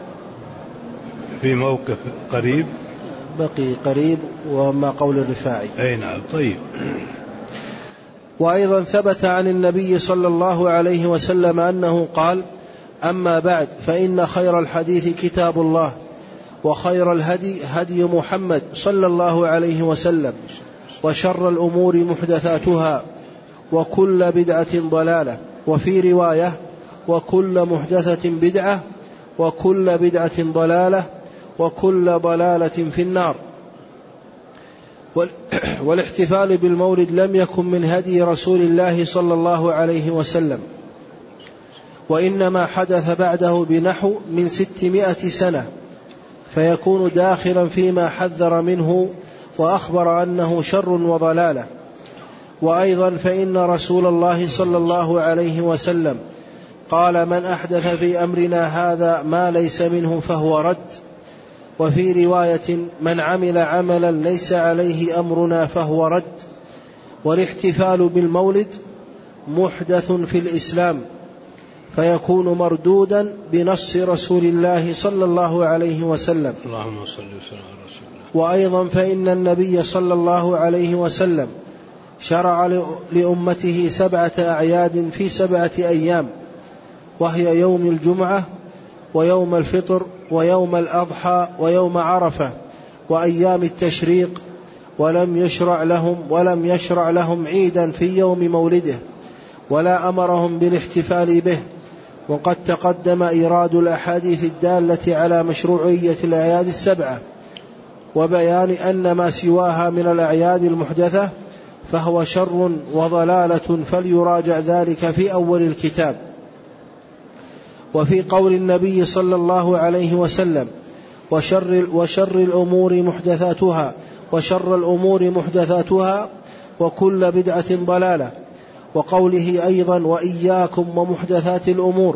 في موقف قريب بقي قريب، وما قول الرفاعي. أي نعم. طيب. وأيضا ثبت عن النبي صلى الله عليه وسلم أنه قال: أما بعد، فإن خير الحديث كتاب الله، وخير الهدي هدي محمد صلى الله عليه وسلم، وشر الأمور محدثاتها، وكل بدعة ضلالة، وفي رواية: وكل محدثة بدعة، وكل بدعة ضلالة، وكل ضلالة في النار. والاحتفال بالمولد لم يكن من هدي رسول الله صلى الله عليه وسلم، وإنما حدث بعده بنحو من ستمائة سنة، فيكون داخلا فيما حذر منه وأخبر أنه شر وضلالة. وأيضا فإن رسول الله صلى الله عليه وسلم قال: من أحدث في أمرنا هذا ما ليس منه فهو رد. وفي رواية: من عمل عملا ليس عليه أمرنا فهو رد. والاحتفال بالمولد محدث في الإسلام، فيكون مردودا بنص رسول الله صلى الله عليه وسلم. اللهم صل وسلم على رسول الله. وأيضا فإن النبي صلى الله عليه وسلم شرع لأمته سبعة أعياد في سبعة أيام، وهي يوم الجمعة، ويوم الفطر، ويوم الأضحى، ويوم عرفة، وأيام التشريق، ولم يشرع لهم ولم يشرع لهم عيدا في يوم مولده، ولا أمرهم بالاحتفال به. وقد تقدم إيراد الأحاديث الدالة على مشروعية الأعياد السبعة، وبيان أن ما سواها من الأعياد المحدثة فهو شر وضلالة، فليراجع ذلك في أول الكتاب. وفي قول النبي صلى الله عليه وسلم: وشر, وشر الأمور محدثاتها وشر الأمور محدثاتها وكل بدعة ضلالة. وقوله أيضا: وإياكم ومحدثات الأمور،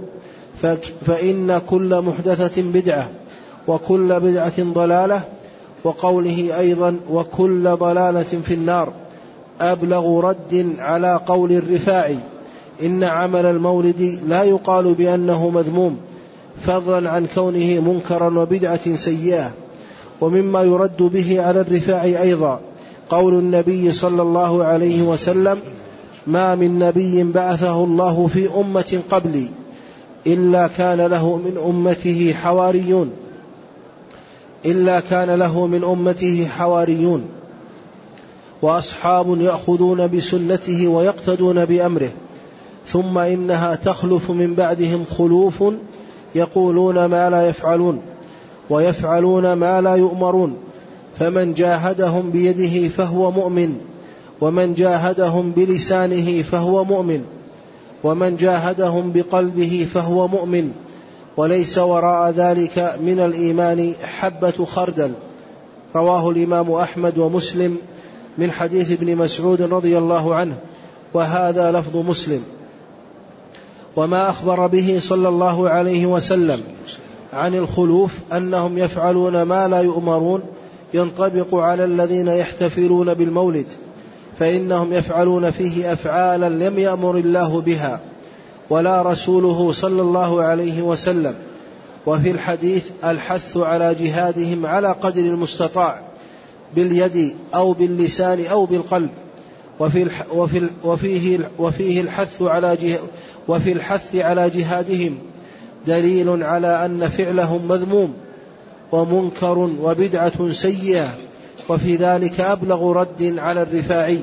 فإن كل محدثة بدعة وكل بدعة ضلالة. وقوله أيضا: وكل ضلالة في النار، أبلغ رد على قول الرفاعي: إن عمل المولد لا يقال بأنه مذموم، فضلا عن كونه منكرا وبدعة سيئة. ومما يرد به على الرفاعي أيضا قول النبي صلى الله عليه وسلم: ما من نبي بعثه الله في أمة قبلي إلا كان له من أمته حواريون إلا كان له من أمته حواريون وأصحاب يأخذون بسنته ويقتدون بأمره، ثم إنها تخلف من بعدهم خلوف يقولون ما لا يفعلون ويفعلون ما لا يؤمرون، فمن جاهدهم بيده فهو مؤمن، ومن جاهدهم بلسانه فهو مؤمن، ومن جاهدهم بقلبه فهو مؤمن، وليس وراء ذلك من الإيمان حبة خردل. رواه الإمام أحمد ومسلم من حديث ابن مسعود رضي الله عنه، وهذا لفظ مسلم. وما أخبر به صلى الله عليه وسلم عن الخلوف أنهم يفعلون ما لا يؤمرون ينطبق على الذين يحتفلون بالمولد، فإنهم يفعلون فيه أفعالا لم يأمر الله بها ولا رسوله صلى الله عليه وسلم. وفي الحديث الحث على جهادهم على قدر المستطاع باليد أو باللسان أو بالقلب، وفي وفي وفيه وفيه الحث على وفي الحث على جهادهم دليل على أن فعلهم مذموم ومنكر وبدعة سيئة، وفي ذلك أبلغ رد على الرفاعي.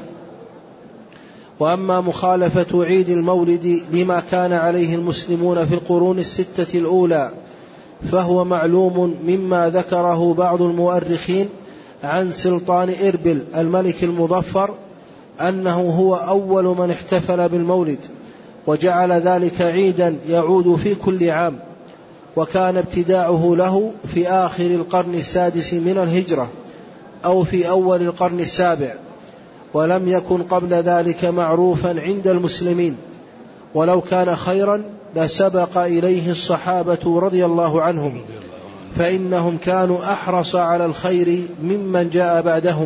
وأما مخالفة عيد المولد لما كان عليه المسلمون في القرون الستة الأولى فهو معلوم مما ذكره بعض المؤرخين عن سلطان إربل الملك المظفر أنه هو أول من احتفل بالمولد وجعل ذلك عيدا يعود في كل عام، وكان ابتداعه له في آخر القرن السادس من الهجرة أو في أول القرن السابع، ولم يكن قبل ذلك معروفا عند المسلمين، ولو كان خيرا لسبق إليه الصحابة رضي الله عنهم، فإنهم كانوا أحرص على الخير ممن جاء بعدهم،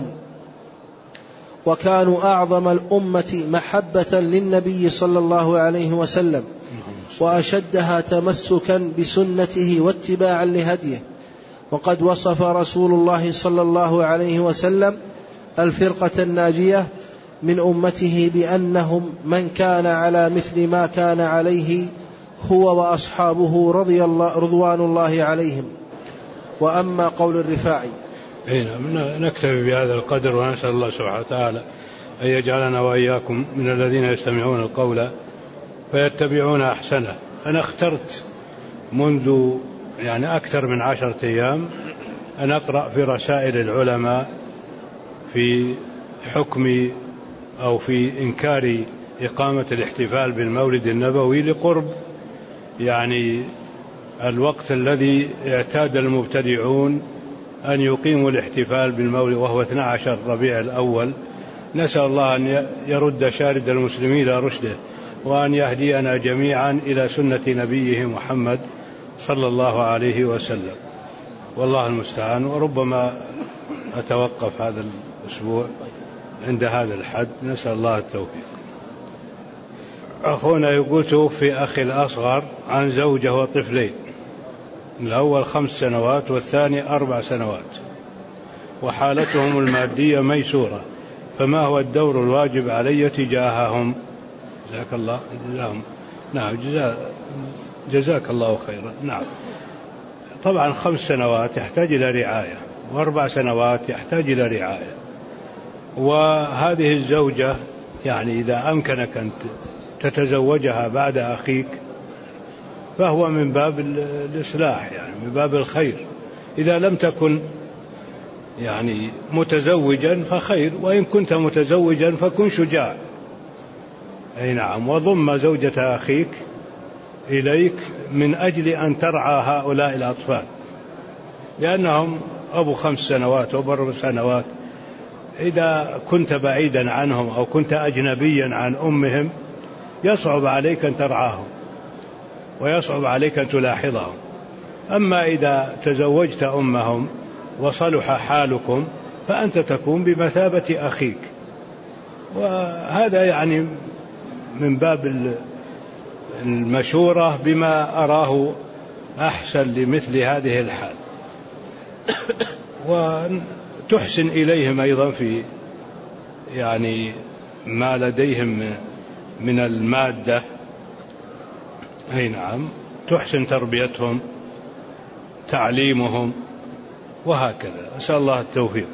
وكانوا أعظم الأمة محبة للنبي صلى الله عليه وسلم وأشدها تمسكا بسنته واتباعا لهديه. وقد وصف رسول الله صلى الله عليه وسلم الفرقة الناجية من أمته بأنهم من كان على مثل ما كان عليه هو وأصحابه رضي الله رضوان الله عليهم. وأما قول الرفاعي نكتفي بهذا القدر، ونسأل الله سبحانه وتعالى أن يجعلنا وإياكم من الذين يستمعون القول فيتبعون أحسنه. أنا اخترت منذ يعني أكثر من عشرة أيام أن أقرأ في رسائل العلماء في حكم أو في إنكار إقامة الاحتفال بالمولد النبوي لقرب يعني الوقت الذي اعتاد المبتدعون أن يقيموا الاحتفال بالمولد وهو اثني عشر ربيع الأول. نسأل الله أن يرد شارد المسلمين إلى رشده، وأن يهدينا جميعا إلى سنة نبيه محمد صلى الله عليه وسلم، والله المستعان. وربما أتوقف هذا الأسبوع عند هذا الحد، نسأل الله التوفيق. أخونا يقول توفي أخي الأصغر عن زوجة وطفلين، الأول خمس سنوات والثاني أربع سنوات، وحالتهم المادية ميسورة، فما هو الدور الواجب علي تجاههم؟ جزاك الله جزاهم. نعم جزا جزاك الله خيرا. نعم طبعا خمس سنوات يحتاج إلى رعاية، وأربع سنوات يحتاج إلى رعاية. وهذه الزوجة يعني إذا أمكنك أن تتزوجها بعد أخيك فهو من باب الإصلاح، يعني من باب الخير. إذا لم تكن يعني متزوجا فخير، وإن كنت متزوجا فكن شجاع. أي نعم، وضم زوجة أخيك إليك من أجل أن ترعى هؤلاء الأطفال، لأنهم أبو خمس سنوات وأبو أربع سنوات. إذا كنت بعيدا عنهم أو كنت أجنبيا عن أمهم يصعب عليك أن ترعاهم ويصعب عليك أن تلاحظهم. أما إذا تزوجت أمهم وصلح حالكم فأنت تكون بمثابة أخيك. وهذا يعني من باب المشورة بما أراه أحسن لمثل هذه الحال. وتحسن إليهم أيضا في يعني ما لديهم من المادة. أي نعم، تحسن تربيتهم، تعليمهم، وهكذا. أسأل الله التوفيق.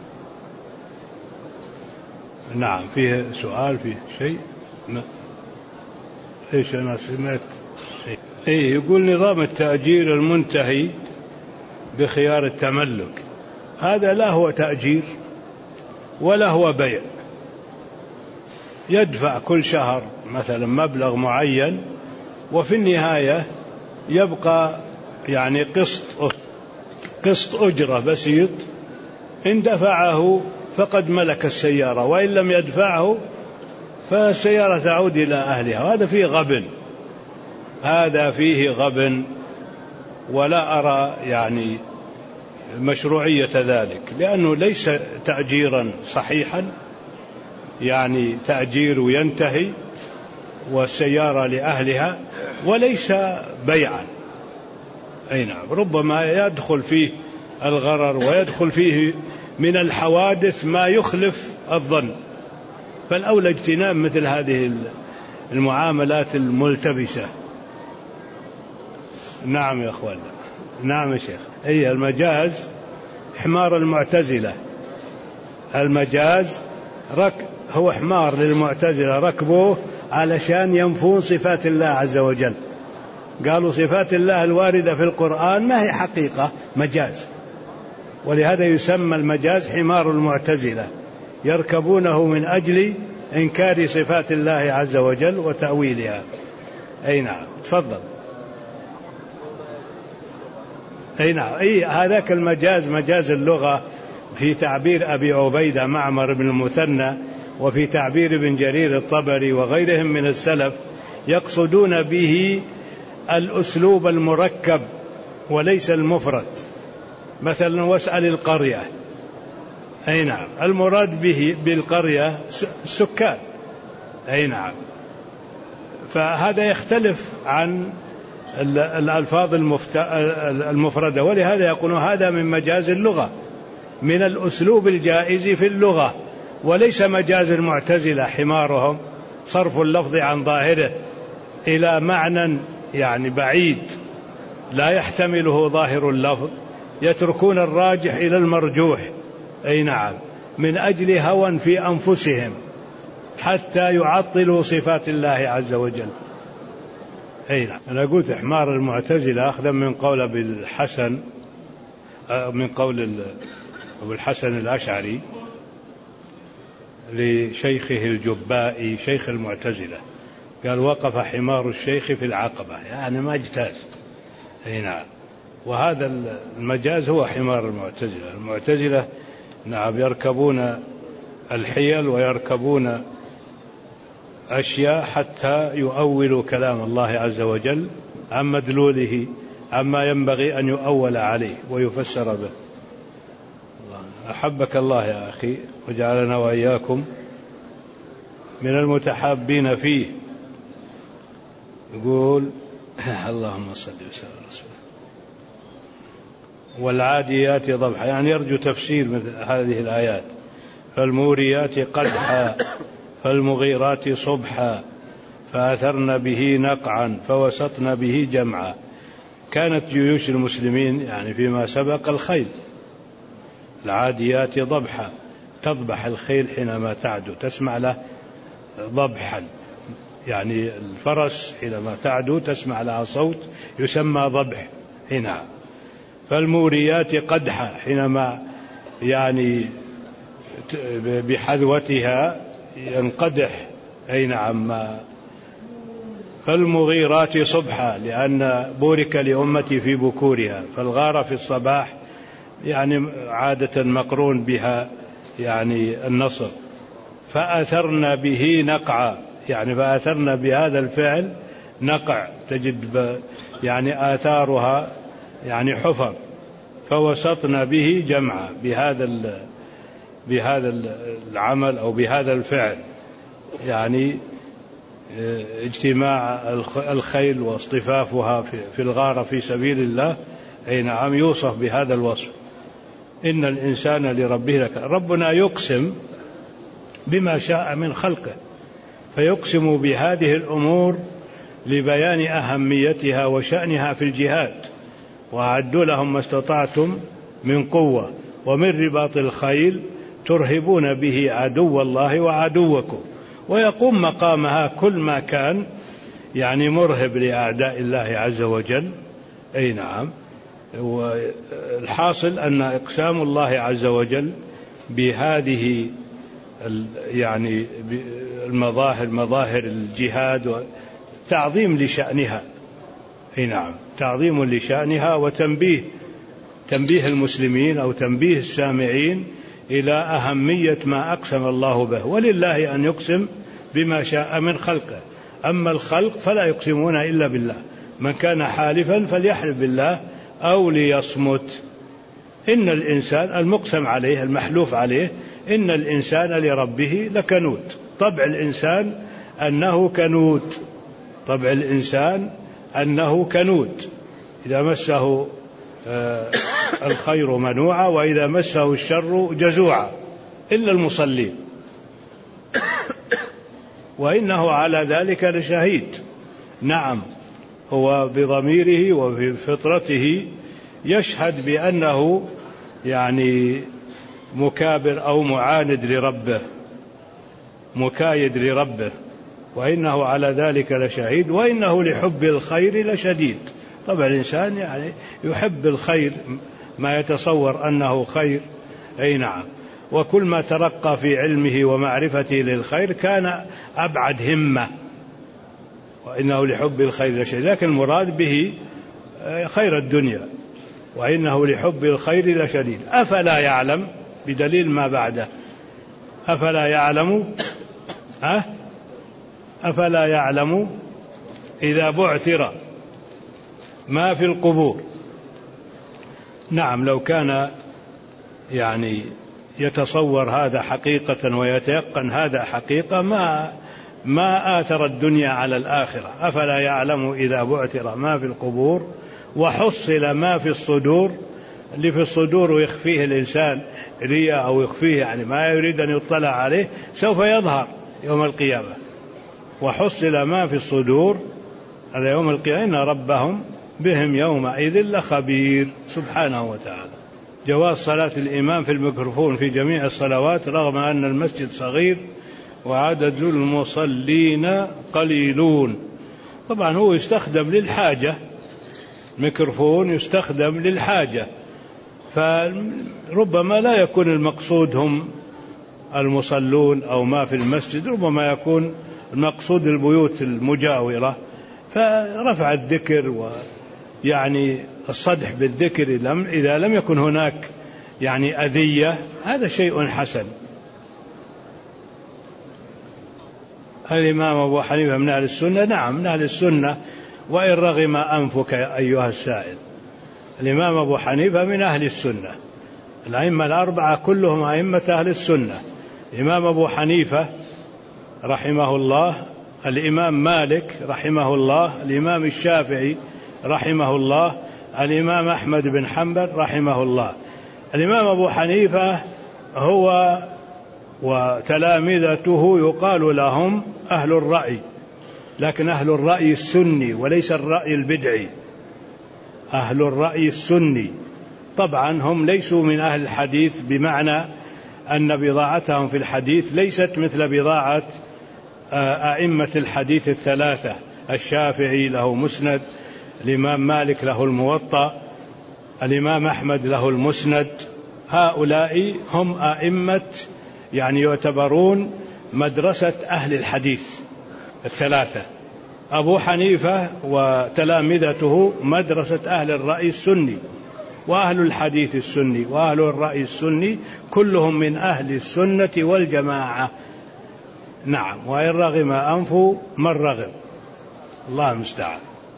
نعم فيه سؤال، فيه شيء ما. إيش أنا سمعت إيه يقول نظام التأجير المنتهي بخيار التملك، هذا لا هو تأجير ولا هو بيع. يدفع كل شهر مثلا مبلغ معين، وفي النهاية يبقى يعني قسط قسط أجرة بسيط، إن دفعه فقد ملك السيارة، وإن لم يدفعه فالسيارة تعود إلى أهلها. وهذا فيه غبن، هذا فيه غبن، ولا أرى يعني مشروعية ذلك، لأنه ليس تأجيرا صحيحا، يعني تأجير وينتهي والسيارة لأهلها، وليس بيعا. أي نعم، ربما يدخل فيه الغرر ويدخل فيه من الحوادث ما يخلف الظن، فالأولى اجتناب مثل هذه المعاملات الملتبسة. نعم يا أخوان. نعم يا شيخ. أي المجاز حمار المعتزلة، المجاز رك هو حمار للمعتزلة ركبوه علشان ينفون صفات الله عز وجل. قالوا صفات الله الواردة في القرآن ما هي حقيقة، مجاز، ولهذا يسمى المجاز حمار المعتزلة، يركبونه من أجل إنكار صفات الله عز وجل وتأويلها. أي نعم تفضل. أي نعم، أي هذاك المجاز مجاز اللغة في تعبير أبي عبيدة معمر بن المثنى، وفي تعبير ابن جرير الطبري وغيرهم من السلف، يقصدون به الأسلوب المركب وليس المفرد. مثلا واسأل القرية، أي نعم، المراد به بالقرية السكان. أي نعم، فهذا يختلف عن الألفاظ المفردة، ولهذا يقولون هذا من مجاز اللغة، من الأسلوب الجائز في اللغة، وليس مجاز المعتزلة حمارهم صرف اللفظ عن ظاهره إلى معنى يعني بعيد لا يحتمله ظاهر اللفظ، يتركون الراجح إلى المرجوح، أي نعم، من أجل هوى في أنفسهم حتى يعطلوا صفات الله عز وجل. أي نعم. أنا قلت إحمار المعتزلة أخذا من قول أبي الحسن، من قول أبو الحسن الأشعري لشيخه الجبائي شيخ المعتزلة، قال وقف حمار الشيخ في العقبة، يعني ما اجتاز. أي نعم. وهذا المجاز هو حمار المعتزلة. المعتزلة نعم يركبون الحيل ويركبون أشياء حتى يؤولوا كلام الله عز وجل عن مدلوله، عما ينبغي أن يؤول عليه ويفسر به. أحبك الله يا أخي وجعلنا وإياكم من المتحابين فيه. يقول اللهم صل وسلم على رسوله. والعاديات ضبحا، يعني يرجو تفسير مثل هذه الآيات. فالموريات قدحا فالمغيرات صبحا فأثرن به نقعا فوسطن به جمعا. كانت جيوش المسلمين يعني فيما سبق الخيل. العاديات ضبحا، تضبح الخيل حينما تعدو، تسمع له ضبحا، يعني الفرس حينما تعدو تسمع لها صوت يسمى ضبح هنا. فالموريات قدحا، حينما يعني بحذوتها ينقدح. أي نعم. فالمغيرات صبحا، لأن بورك لأمتي في بكورها، فالغارة في الصباح يعني عادة مقرون بها يعني النصر. فأثرن به نقعا، يعني فأثرن بهذا الفعل نقع، تجد يعني آثارها يعني حفر. فوسطن به جمعا، بهذا بهذا العمل أو بهذا الفعل، يعني اجتماع الخيل واصطفافها في الغارة في سبيل الله. أي نعم، يوصف بهذا الوصف. إن الإنسان لربه لكنود. ربنا يقسم بما شاء من خلقه، فيقسم بهذه الأمور لبيان أهميتها وشأنها في الجهاد. وأعدوا لهم ما استطعتم من قوة ومن رباط الخيل ترهبون به عدو الله وعدوكم. ويقوم مقامها كل ما كان يعني مرهب لأعداء الله عز وجل. أي نعم. والحاصل أن إقسام الله عز وجل بهذه يعني المظاهر، مظاهر الجهاد، تعظيم لشأنها. أي نعم، تعظيم لشأنها وتنبيه تنبيه المسلمين أو تنبيه السامعين إلى أهمية ما أقسم الله به. ولله أن يقسم بما شاء من خلقه، أما الخلق فلا يقسمون إلا بالله. من كان حالفا فليحلف بالله أو ليصمت. إن الإنسان المقسم عليه المحلوف عليه، إن الإنسان لربه لكنود. طبع الإنسان أنه كنود، طبع الإنسان أنه كنود. إذا مسه الخير منوعا وإذا مسه الشر جزوعا، إلا المصلين. وإنه على ذلك لشهيد. نعم، هو بضميره وبفطرته يشهد بأنه يعني مكابر أو معاند لربه، مكايد لربه، وإنه على ذلك لشهيد، وإنه لحب الخير لشديد. طبعا الإنسان يعني يحب الخير، ما يتصور أنه خير. أي نعم. وكل ما ترقى في علمه ومعرفته للخير كان أبعد همة. وإنه لحب الخير لشديد، لكن المراد به خير الدنيا. وإنه لحب الخير لشديد. أفلا يعلم، بدليل ما بعده، أفلا يعلم أه؟ أفلا يعلم إذا بعثر ما في القبور. نعم، لو كان يعني يتصور هذا حقيقة ويتيقن هذا حقيقة ما ما آثر الدنيا على الآخرة. أفلا يعلم إذا بعثر ما في القبور وحصل ما في الصدور اللي في الصدور ويخفيه الإنسان رياء أو يخفيه يعني ما يريد أن يطلع عليه سوف يظهر يوم القيامة. وحصل ما في الصدور هذا يوم القيامة إن ربهم بهم يومئذ لخبير سبحانه وتعالى. جواز صلاة الإمام في الميكروفون في جميع الصلوات رغم أن المسجد صغير وعدد المصلين قليلون. طبعا هو يستخدم للحاجة، ميكروفون يستخدم للحاجة، فربما لا يكون المقصود هم المصلون أو ما في المسجد، ربما يكون المقصود البيوت المجاورة، فرفع الذكر ويعني الصدح بالذكر إذا لم يكن هناك يعني أذية هذا شيء حسن. الإمام أبو حنيفة من أهل السنة؟ نعم من أهل السنة وإن رغم أنفك أيها السائل. الإمام أبو حنيفة من أهل السنة، الأئمة الأربعة كلهم أئمة أهل السنة. الإمام أبو حنيفة رحمه الله، الإمام مالك رحمه الله، الإمام الشافعي رحمه الله، الإمام أحمد بن حنبل رحمه الله. الإمام أبو حنيفة هو وتلامذته يقال لهم أهل الرأي، لكن أهل الرأي السني وليس الرأي البدعي، أهل الرأي السني. طبعا هم ليسوا من أهل الحديث بمعنى أن بضاعتهم في الحديث ليست مثل بضاعة أئمة الحديث الثلاثة، الشافعي له مسند، الإمام مالك له الموطأ، الإمام أحمد له المسند. هؤلاء هم أئمة يعني يعتبرون مدرسة أهل الحديث الثلاثة. أبو حنيفة وتلامذته مدرسة أهل الرأي السني، وأهل الحديث السني وأهل الرأي السني كلهم من أهل السنة والجماعة. نعم وإن رغم أنف من رغم. الله المستعان.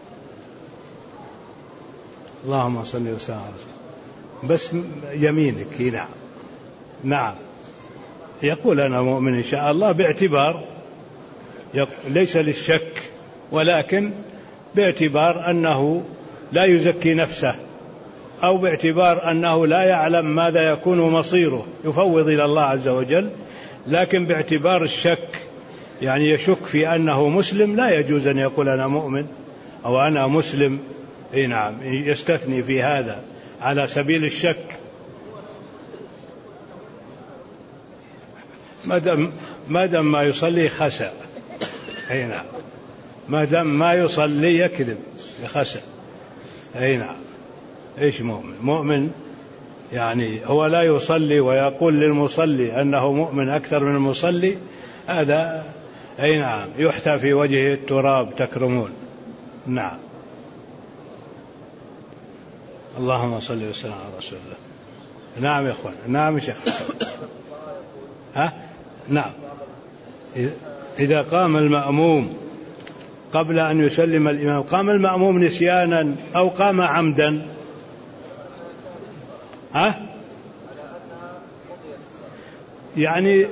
اللهم صل وسلم على رسول. بس يمينك هنا. نعم يقول أنا مؤمن إن شاء الله باعتبار ليس للشك، ولكن باعتبار أنه لا يزكي نفسه، أو باعتبار أنه لا يعلم ماذا يكون مصيره يفوض إلى الله عز وجل، لكن باعتبار الشك يعني يشك في أنه مسلم لا يجوز أن يقول أنا مؤمن أو أنا مسلم. إيه نعم يستثني في هذا على سبيل الشك. ما دام ما دام ما يصلي خسأ. أي نعم ما دام ما يصلي يكذب يخسأ. أي نعم. إيش مؤمن؟ مؤمن يعني هو لا يصلي ويقول للمصلي أنه مؤمن أكثر من المصلي، هذا أي نعم يحتى في وجهه التراب تكرمون. نعم. اللهم صل وسلم على رسول الله. نعم يا أخوان. نعم يا شيخ. ها؟ نعم. إذا قام المأموم قبل أن يسلم الإمام، قام المأموم نسيانا أو قام عمدا؟ ها؟ يعني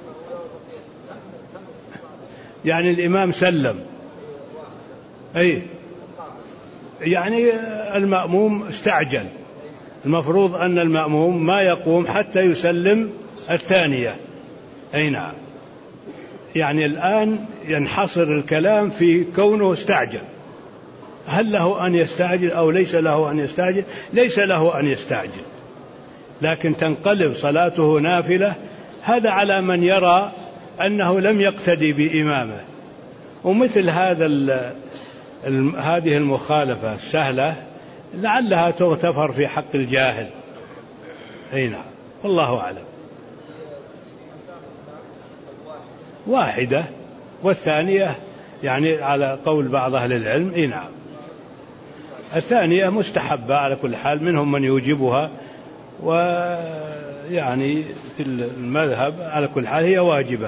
يعني الإمام سلم، أي يعني المأموم استعجل. المفروض أن المأموم ما يقوم حتى يسلم الثانية. أي نعم. يعني الآن ينحصر الكلام في كونه استعجل، هل له أن يستعجل أو ليس له أن يستعجل؟ ليس له أن يستعجل، لكن تنقلب صلاته نافلة. هذا على من يرى أنه لم يقتدي بإمامه. ومثل هذا هذه المخالفة السهلة لعلها تغتفر في حق الجاهل. أي نعم والله أعلم. واحدة والثانية يعني على قول بعض أهل العلم إيه نعم. الثانية مستحبة على كل حال، منهم من يوجبها، ويعني في المذهب على كل حال هي واجبة.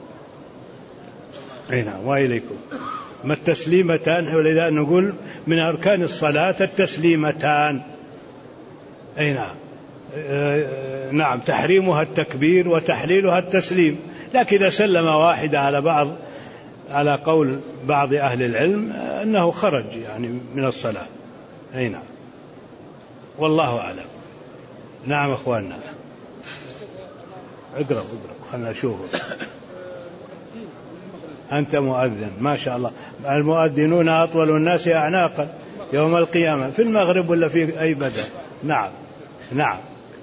أي نعم. وإليكم. ما التسليمتان؟ ولذا نقول من أركان الصلاة التسليمتان. أي نعم. نعم تحريمها التكبير وتحليلها التسليم، لكن إذا سلم واحدة على بعض على قول بعض أهل العلم أنه خرج يعني من الصلاة. أي نعم والله أعلم. نعم أخواننا، اقرأ اقرأ خلنا نشوفه. أنت مؤذن ما شاء الله، المؤذنون أطول الناس أعناقا يوم القيامة، في المغرب ولا في أي بدء. نعم نعم.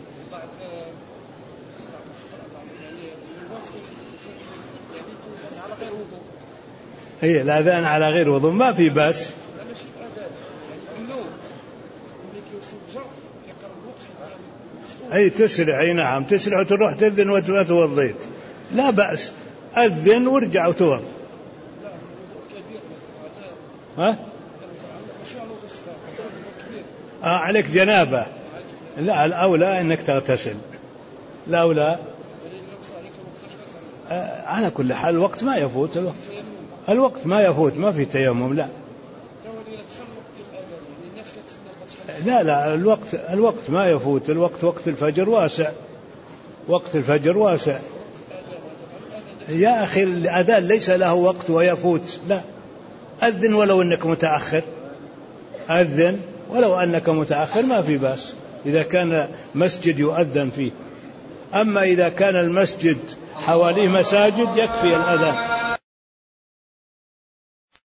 هي الأذان على غير وضوء ما في بس. أي تسرع، أي نعم تسرع وتروح تأذن وتوضيت لا بأس، أذن وارجع وتوض. ها؟ آه عليك جنابة، لا الأولى أنك تغتسل، الأولى. آه على كل حال الوقت ما يفوت، الوقت الوقت ما يفوت، ما في تيمم. لا لا لا الوقت الوقت ما يفوت، الوقت وقت الفجر واسع، وقت الفجر واسع يا أخي. الأذان ليس له وقت ويفوت، لا، أذن ولو أنك متأخر، أذن ولو أنك متأخر ما في بأس إذا كان مسجد يؤذن فيه. أما إذا كان المسجد حواليه مساجد يكفي الأذان.